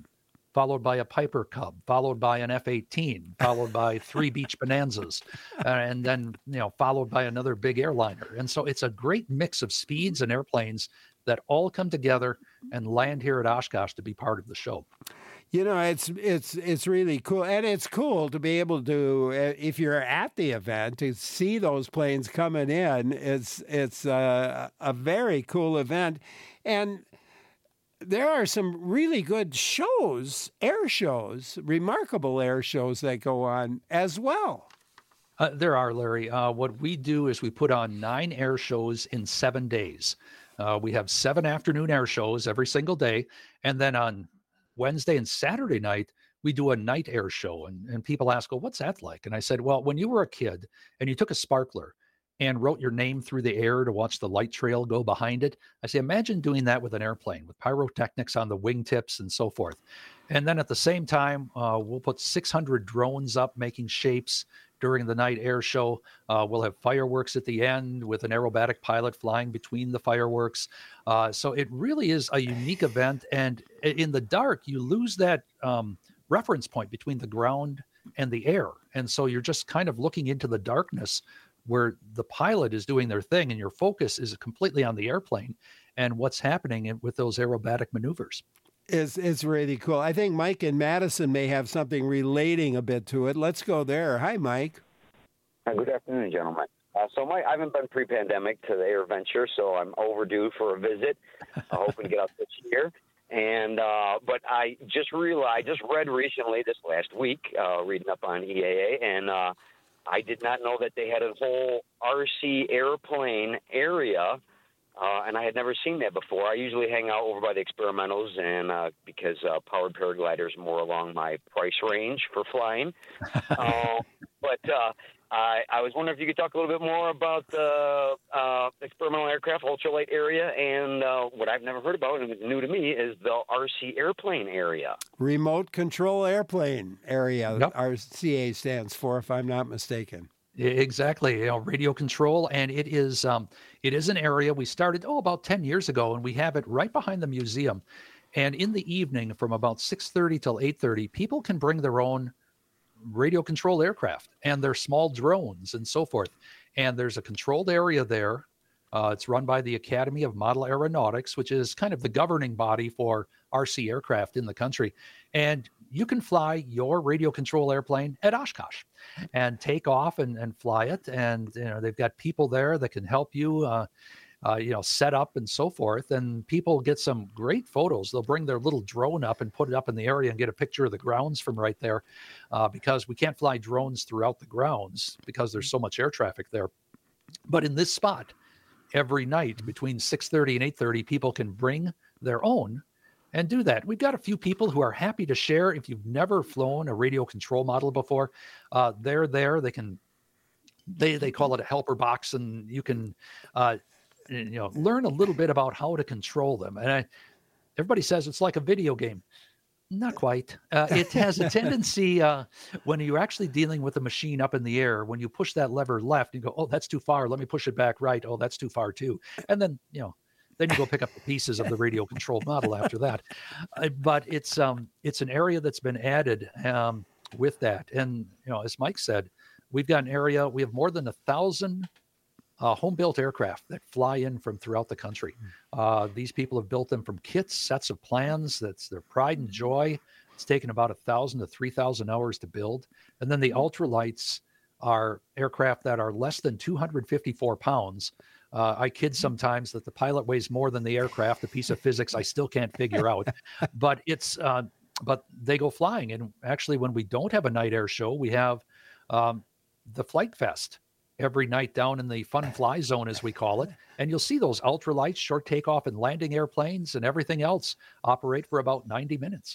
[SPEAKER 20] followed by a Piper Cub, followed by an F eighteen, followed by three Beach Bonanzas, uh, and then, you know, followed by another big airliner. And so it's a great mix of speeds and airplanes that all come together and land here at Oshkosh to be part of the show.
[SPEAKER 1] You know, it's it's it's really cool, and it's cool to be able to, if you're at the event, to see those planes coming in. It's it's a, a very cool event, and there are some really good shows, air shows, remarkable air shows that go on as well.
[SPEAKER 20] Uh, there are, Larry. Uh, what we do is we put on nine air shows in seven days. Uh, we have seven afternoon air shows every single day, and then on Wednesday and Saturday night, we do a night air show. And, and people ask, well, what's that like? And I said, well, when you were a kid and you took a sparkler and wrote your name through the air to watch the light trail go behind it, I say, imagine doing that with an airplane, with pyrotechnics on the wingtips and so forth. And then at the same time, uh, we'll put six hundred drones up making shapes during the night air show. Uh, we'll have fireworks at the end with an aerobatic pilot flying between the fireworks. Uh, so it really is a unique event. And in the dark, you lose that um, reference point between the ground and the air. And so you're just kind of looking into the darkness where the pilot is doing their thing and your focus is completely on the airplane and what's happening with those aerobatic maneuvers.
[SPEAKER 1] It's, it's really cool. I think Mike in Madison may have something relating a bit to it. Let's go there. Hi, Mike.
[SPEAKER 21] Hi, good afternoon, gentlemen. Uh, so my, I haven't been pre-pandemic to the AirVenture, so I'm overdue for a visit. I'm hoping to get out this year. And uh, but I just realized, I just read recently this last week, uh, reading up on E A A, and uh, I did not know that they had a whole R C airplane area. Uh, and I had never seen that before. I usually hang out over by the experimentals, and uh, because uh, powered paragliders more along my price range for flying. uh, but uh, I, I was wondering if you could talk a little bit more about the uh, experimental aircraft ultralight area, and uh, what I've never heard about, and it's new to me, is the R C airplane area.
[SPEAKER 1] Remote control airplane area.
[SPEAKER 20] Yep.
[SPEAKER 1] R C A stands for, if I'm not mistaken.
[SPEAKER 20] Exactly, you know, radio control, and it is um, it is an area we started oh about ten years ago, and we have it right behind the museum. And in the evening, from about six thirty till eight thirty, people can bring their own radio control aircraft and their small drones and so forth. And there's a controlled area there. Uh, it's run by the Academy of Model Aeronautics, which is kind of the governing body for R C aircraft in the country. And you can fly your radio control airplane at Oshkosh and take off and, and fly it. And, you know, they've got people there that can help you, uh, uh, you know, set up and so forth. And people get some great photos. They'll bring their little drone up and put it up in the area and get a picture of the grounds from right there, uh, because we can't fly drones throughout the grounds because there's so much air traffic there. But in this spot, every night between six thirty and eight thirty, people can bring their own and do that. We've got a few people who are happy to share. If you've never flown a radio control model before, uh, they're there. They can, they they call it a helper box, and you can, uh, you know, learn a little bit about how to control them. And I, everybody says it's like a video game. Not quite. Uh, it has a tendency uh, when you're actually dealing with a machine up in the air, when you push that lever left, you go, oh, that's too far. Let me push it back right. Oh, that's too far too. And then, you know, then you go pick up the pieces of the radio controlled model after that. Uh, but it's um it's an area that's been added um, with that. And, you know, as Mike said, we've got an area, we have more than a thousand Uh, home-built aircraft that fly in from throughout the country. Uh, these people have built them from kits, sets of plans. That's their pride and joy. It's taken about a thousand to three thousand hours to build. And then the ultralights are aircraft that are less than two hundred fifty-four pounds. Uh, I kid sometimes that the pilot weighs more than the aircraft. A piece of physics I still can't figure out. But it's uh, but they go flying. And actually, when we don't have a night air show, we have um, the Flight Fest every night down in the fun fly zone, as we call it. And you'll see those ultralights, short takeoff and landing airplanes and everything else operate for about ninety minutes.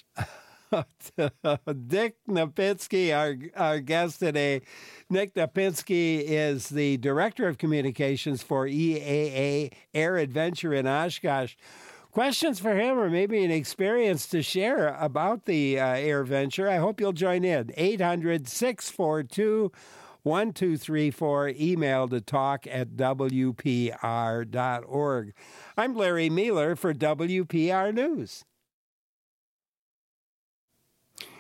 [SPEAKER 1] Dick Napinski, our, our guest today. Nick Napinski is the Director of Communications for E A A Air Adventure in Oshkosh. Questions for him, or maybe an experience to share about the uh, AirVenture? I hope you'll join in. eight hundred, six four two, one two three four, email to talk at W P R dot org. I'm Larry Mueller for W P R News.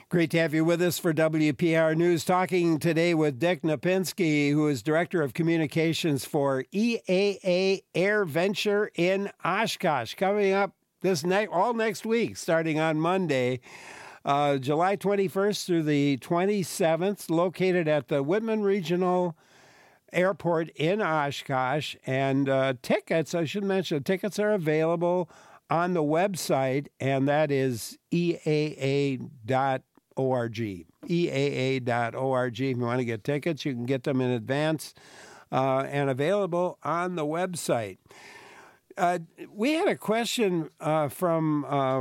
[SPEAKER 1] Great to have you with us for W P R News. Talking today with Dick Napinski, who is Director of Communications for E A A AirVenture in Oshkosh. Coming up this ne- all next week, starting on Monday, uh, July twenty-first through the twenty-seventh, located at the Whitman Regional Airport in Oshkosh. And uh, tickets, I should mention, tickets are available on the website, and that is E A A dot org. E A A dot org. If you want to get tickets, you can get them in advance uh, and available on the website. Uh, we had a question uh, from uh,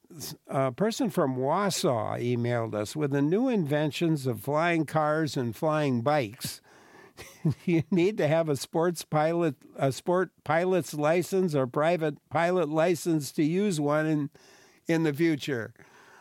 [SPEAKER 1] a person from Wausau emailed us with the new inventions of flying cars and flying bikes. You need to have a sports pilot, a sport pilot's license or private pilot license to use one in in the future.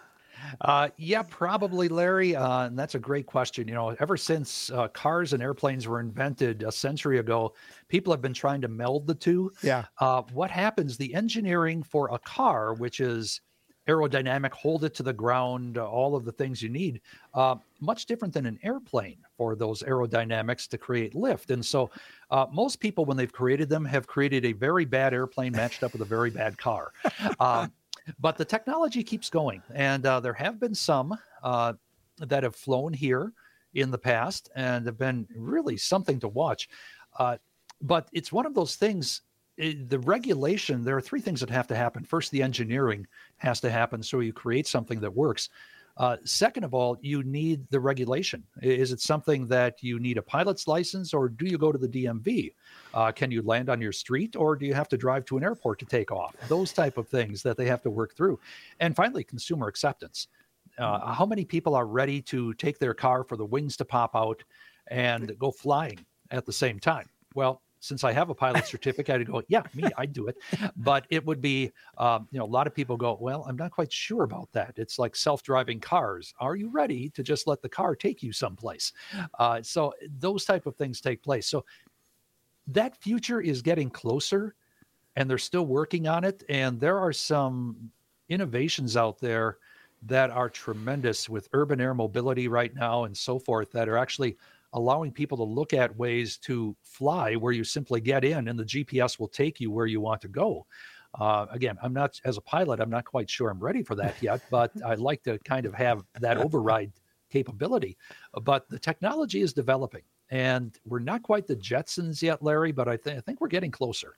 [SPEAKER 20] Uh, yeah, probably, Larry. Uh, and that's a great question. You know, ever since uh, cars and airplanes were invented a century ago, people have been trying to meld the two.
[SPEAKER 1] Yeah.
[SPEAKER 20] Uh, what happens? The engineering for a car, which is aerodynamic, hold it to the ground, uh, all of the things you need, uh, much different than an airplane for those aerodynamics to create lift. And so uh, most people, when they've created them, have created a very bad airplane matched up with a very bad car. Um, but the technology keeps going. And uh, there have been some uh, that have flown here in the past and have been really something to watch. Uh, but it's one of those things. The regulation, there are three things that have to happen. First, the engineering has to happen so you create something that works. Uh, second of all, you need the regulation. Is it something that you need a pilot's license, or do you go to the D M V? Uh, can you land on your street, or do you have to drive to an airport to take off? Those type of things that they have to work through. And finally, consumer acceptance. Uh, how many people are ready to take their car for the wings to pop out and go flying at the same time? Well, since I have a pilot certificate, I'd go, yeah, me, I'd do it. But it would be, um, you know, a lot of people go, well, I'm not quite sure about that. It's like self-driving cars. Are you ready to just let the car take you someplace? Uh, so those type of things take place. So that future is getting closer, and they're still working on it. And there are some innovations out there that are tremendous with urban air mobility right now and so forth that are actually allowing people to look at ways to fly where you simply get in and the G P S will take you where you want to go. Uh, again, I'm not, as a pilot, I'm not quite sure I'm ready for that yet, but I'd like to kind of have that override capability. But the technology is developing, and we're not quite the Jetsons yet, Larry, but I, th- I think we're getting closer.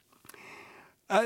[SPEAKER 1] Uh,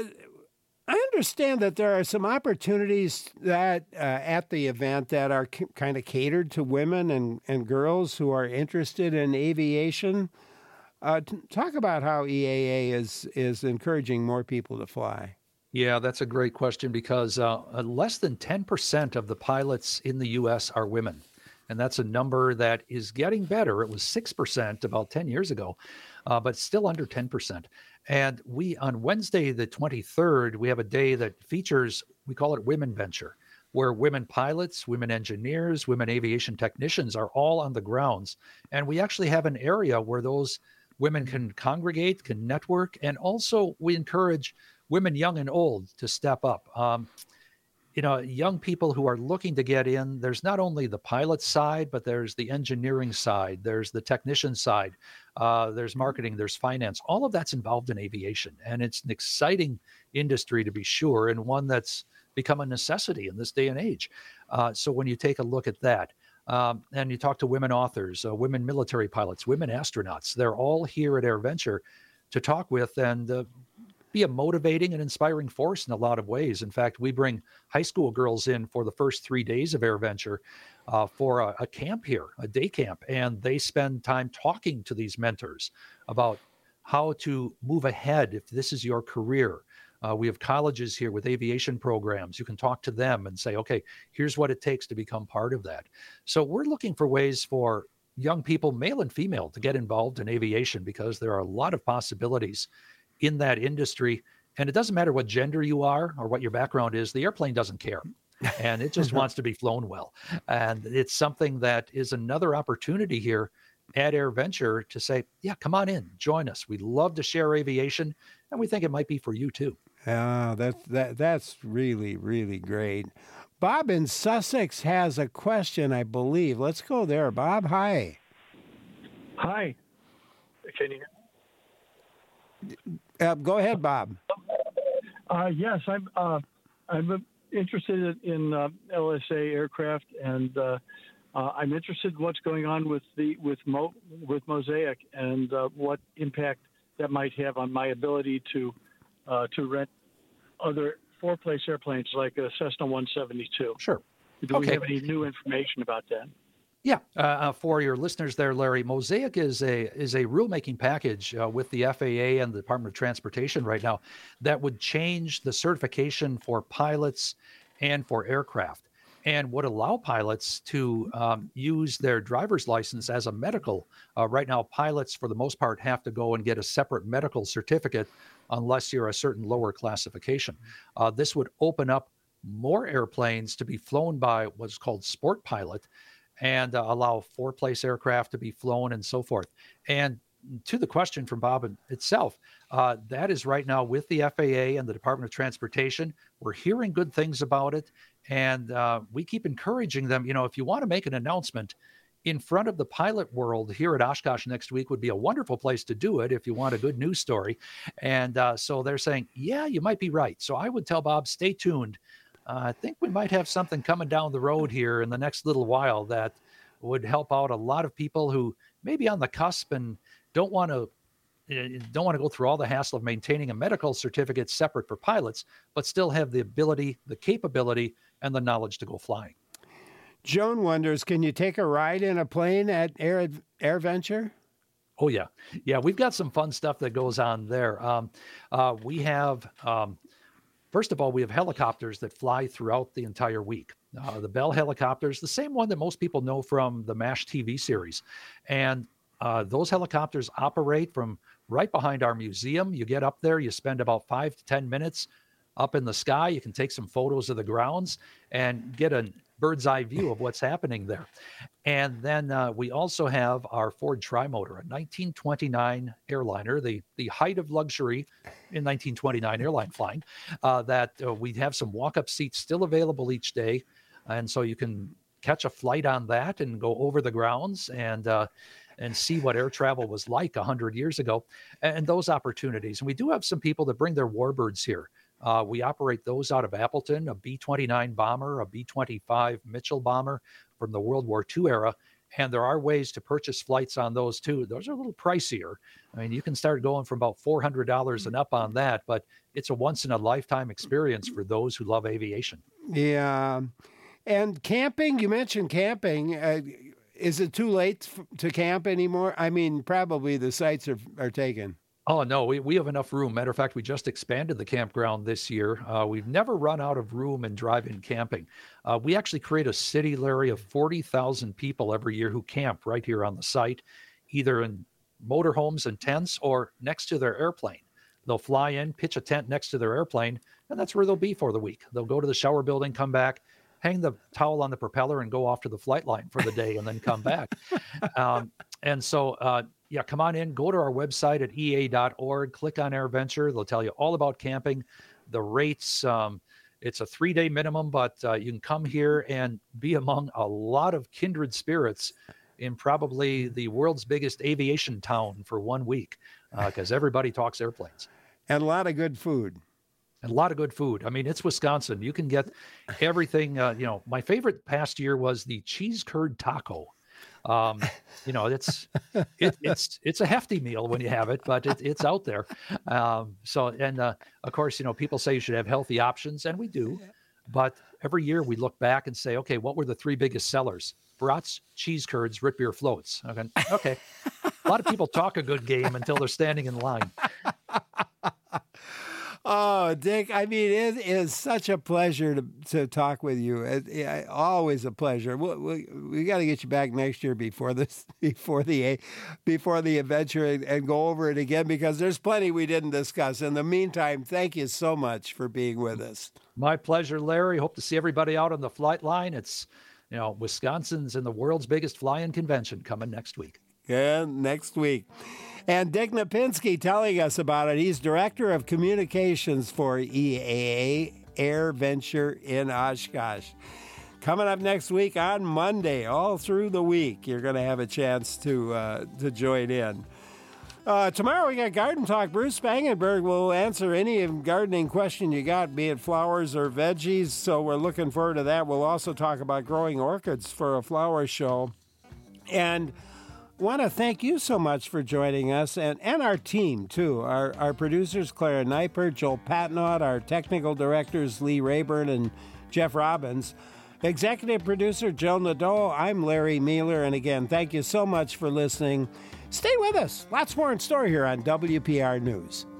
[SPEAKER 1] I understand that there are some opportunities that uh, at the event that are c- kind of catered to women and, and girls who are interested in aviation. Uh, t- talk about how E A A is is encouraging more people to fly.
[SPEAKER 20] Yeah, that's a great question, because uh, less than ten percent of the pilots in the U S are women. And that's a number that is getting better. It was six percent about ten years ago, uh, but still under ten percent. And we, on Wednesday, the twenty-third, we have a day that features, we call it Women Venture, where women pilots, women engineers, women aviation technicians are all on the grounds. And we actually have an area where those women can congregate, can network, and also we encourage women young and old to step up. Um, you know, young people who are looking to get in, there's not only the pilot side, but there's the engineering side, there's the technician side, uh, there's marketing, there's finance. All of that's involved in aviation. And it's an exciting industry, to be sure, and one that's become a necessity in this day and age. Uh, so when you take a look at that, um, and you talk to women authors, uh, women military pilots, women astronauts, they're all here at AirVenture to talk with and uh, be a motivating and inspiring force in a lot of ways. In fact, we bring high school girls in for the first three days of AirVenture uh, for a, a camp here, a day camp, and they spend time talking to these mentors about how to move ahead if this is your career. Uh, we have colleges here with aviation programs. You can talk to them and say, okay, here's what it takes to become part of that. So we're looking for ways for young people, male and female, to get involved in aviation, because there are a lot of possibilities in that industry. And it doesn't matter what gender you are or what your background is, the airplane doesn't care. And it just wants to be flown well. And it's something that is another opportunity here at AirVenture to say, yeah, come on in, join us. We love to share aviation, and we think it might be for you too.
[SPEAKER 1] Yeah, that's that that's really, really great. Bob in Sussex has a question, I believe. Let's go there. Bob, hi.
[SPEAKER 3] Hi. Can you
[SPEAKER 1] Uh, go ahead, Bob.
[SPEAKER 3] Uh, yes, I'm. Uh, I'm interested in uh, L S A aircraft, and uh, uh, I'm interested in what's going on with the with Mo, with Mosaic and uh, what impact that might have on my ability to uh, to rent other four-place airplanes like a Cessna one seventy-two.
[SPEAKER 20] Sure.
[SPEAKER 3] Do
[SPEAKER 20] Okay.
[SPEAKER 3] we have any new information about that?
[SPEAKER 20] Yeah, uh, uh, for your listeners there, Larry, Mosaic is a is a rulemaking package uh, with the F A A and the Department of Transportation right now that would change the certification for pilots and for aircraft, and would allow pilots to um, use their driver's license as a medical. Uh, right now, pilots, for the most part, have to go and get a separate medical certificate unless you're a certain lower classification. Uh, this would open up more airplanes to be flown by what's called Sport Pilot, and uh, allow four-place aircraft to be flown and so forth. And to the question from Bob itself, uh, that is right now with the F A A and the Department of Transportation. We're hearing good things about it, and uh, we keep encouraging them. You know, if you want to make an announcement in front of the pilot world here at Oshkosh next week would be a wonderful place to do it if you want a good news story. And uh, so they're saying, yeah, you might be right. So I would tell Bob, stay tuned. Uh, I think we might have something coming down the road here in the next little while that would help out a lot of people who may be on the cusp and don't want to don't want to go through all the hassle of maintaining a medical certificate separate for pilots, but still have the ability, the capability, and the knowledge to go flying.
[SPEAKER 1] Joan wonders, can you take a ride in a plane at Air AirVenture?
[SPEAKER 20] Oh, yeah. Yeah, we've got some fun stuff that goes on there. Um, uh, we have... Um, First of all, we have helicopters that fly throughout the entire week. Uh, the Bell helicopters, the same one that most people know from the MASH T V series. And uh, those helicopters operate from right behind our museum. You get up there, you spend about five to ten minutes up in the sky. You can take some photos of the grounds and get a bird's eye view of what's happening there. And then uh, we also have our Ford Trimotor, a nineteen twenty-nine airliner, the, the height of luxury in nineteen twenty-nine airline flying, uh, that uh, we have some walk-up seats still available each day. And so you can catch a flight on that and go over the grounds and uh, and see what air travel was like one hundred years ago, and those opportunities. And we do have some people that bring their warbirds here. Uh, we operate those out of Appleton, a B twenty-nine bomber, a B twenty-five Mitchell bomber from the World War Two era. And there are ways to purchase flights on those too. Those are a little pricier. I mean, you can start going from about four hundred dollars and up on that, but it's a once in a lifetime experience for those who love aviation.
[SPEAKER 1] Yeah. And camping, you mentioned camping. Uh, is it too late f- to camp anymore? I mean, probably the sites are, are taken.
[SPEAKER 20] Oh, no, we, we have enough room. Matter of fact, we just expanded the campground this year. Uh, we've never run out of room in drive-in camping. Uh, we actually create a city, Larry, of forty thousand people every year who camp right here on the site, either in motorhomes and tents or next to their airplane. They'll fly in, pitch a tent next to their airplane, and that's where they'll be for the week. They'll go to the shower building, come back, hang the towel on the propeller and go off to the flight line for the day and then come back. Um, and so, uh, yeah, come on in, go to our website at E A dot org, click on AirVenture. They'll tell you all about camping, the rates. Um, it's a three-day minimum, but uh, you can come here and be among a lot of kindred spirits in probably the world's biggest aviation town for one week, because uh, everybody talks airplanes.
[SPEAKER 1] And a lot of good food.
[SPEAKER 20] And a lot of good food. I mean, it's Wisconsin. You can get everything. Uh, you know, my favorite past year was the cheese curd taco. Um, you know, it's it, it's it's a hefty meal when you have it, but it, it's out there. Um, so, and uh, of course, you know, people say you should have healthy options, and we do. But every year we look back and say, okay, what were the three biggest sellers? Brats, cheese curds, root beer floats. Okay, okay. A lot of people talk a good game until they're standing in line.
[SPEAKER 1] Oh, Dick, I mean, it is such a pleasure to, to talk with you. It, it, always a pleasure. We, we, we got to get you back next year before this, before the before the adventure and, and go over it again, because there's plenty we didn't discuss. In the meantime, thank you so much for being with us.
[SPEAKER 20] My pleasure, Larry. Hope to see everybody out on the flight line. It's, you know, Wisconsin's in the world's biggest fly-in convention coming next week.
[SPEAKER 1] Yeah, next week. And Dick Napinski telling us about it. He's Director of Communications for E A A Air Venture in Oshkosh. Coming up next week on Monday, all through the week, you're going to have a chance to uh, to join in. Uh, tomorrow we got Garden Talk. Bruce Spangenberg will answer any gardening question you got, be it flowers or veggies, so we're looking forward to that. We'll also talk about growing orchids for a flower show. And want to thank you so much for joining us, and, and our team, too. Our, our producers, Clara Neipert, Joel Patnaud, our technical directors, Lee Rayburn and Jeff Robbins. Executive producer, Joe Nadeau. I'm Larry Mueller, and again, thank you so much for listening. Stay with us. Lots more in store here on W P R News.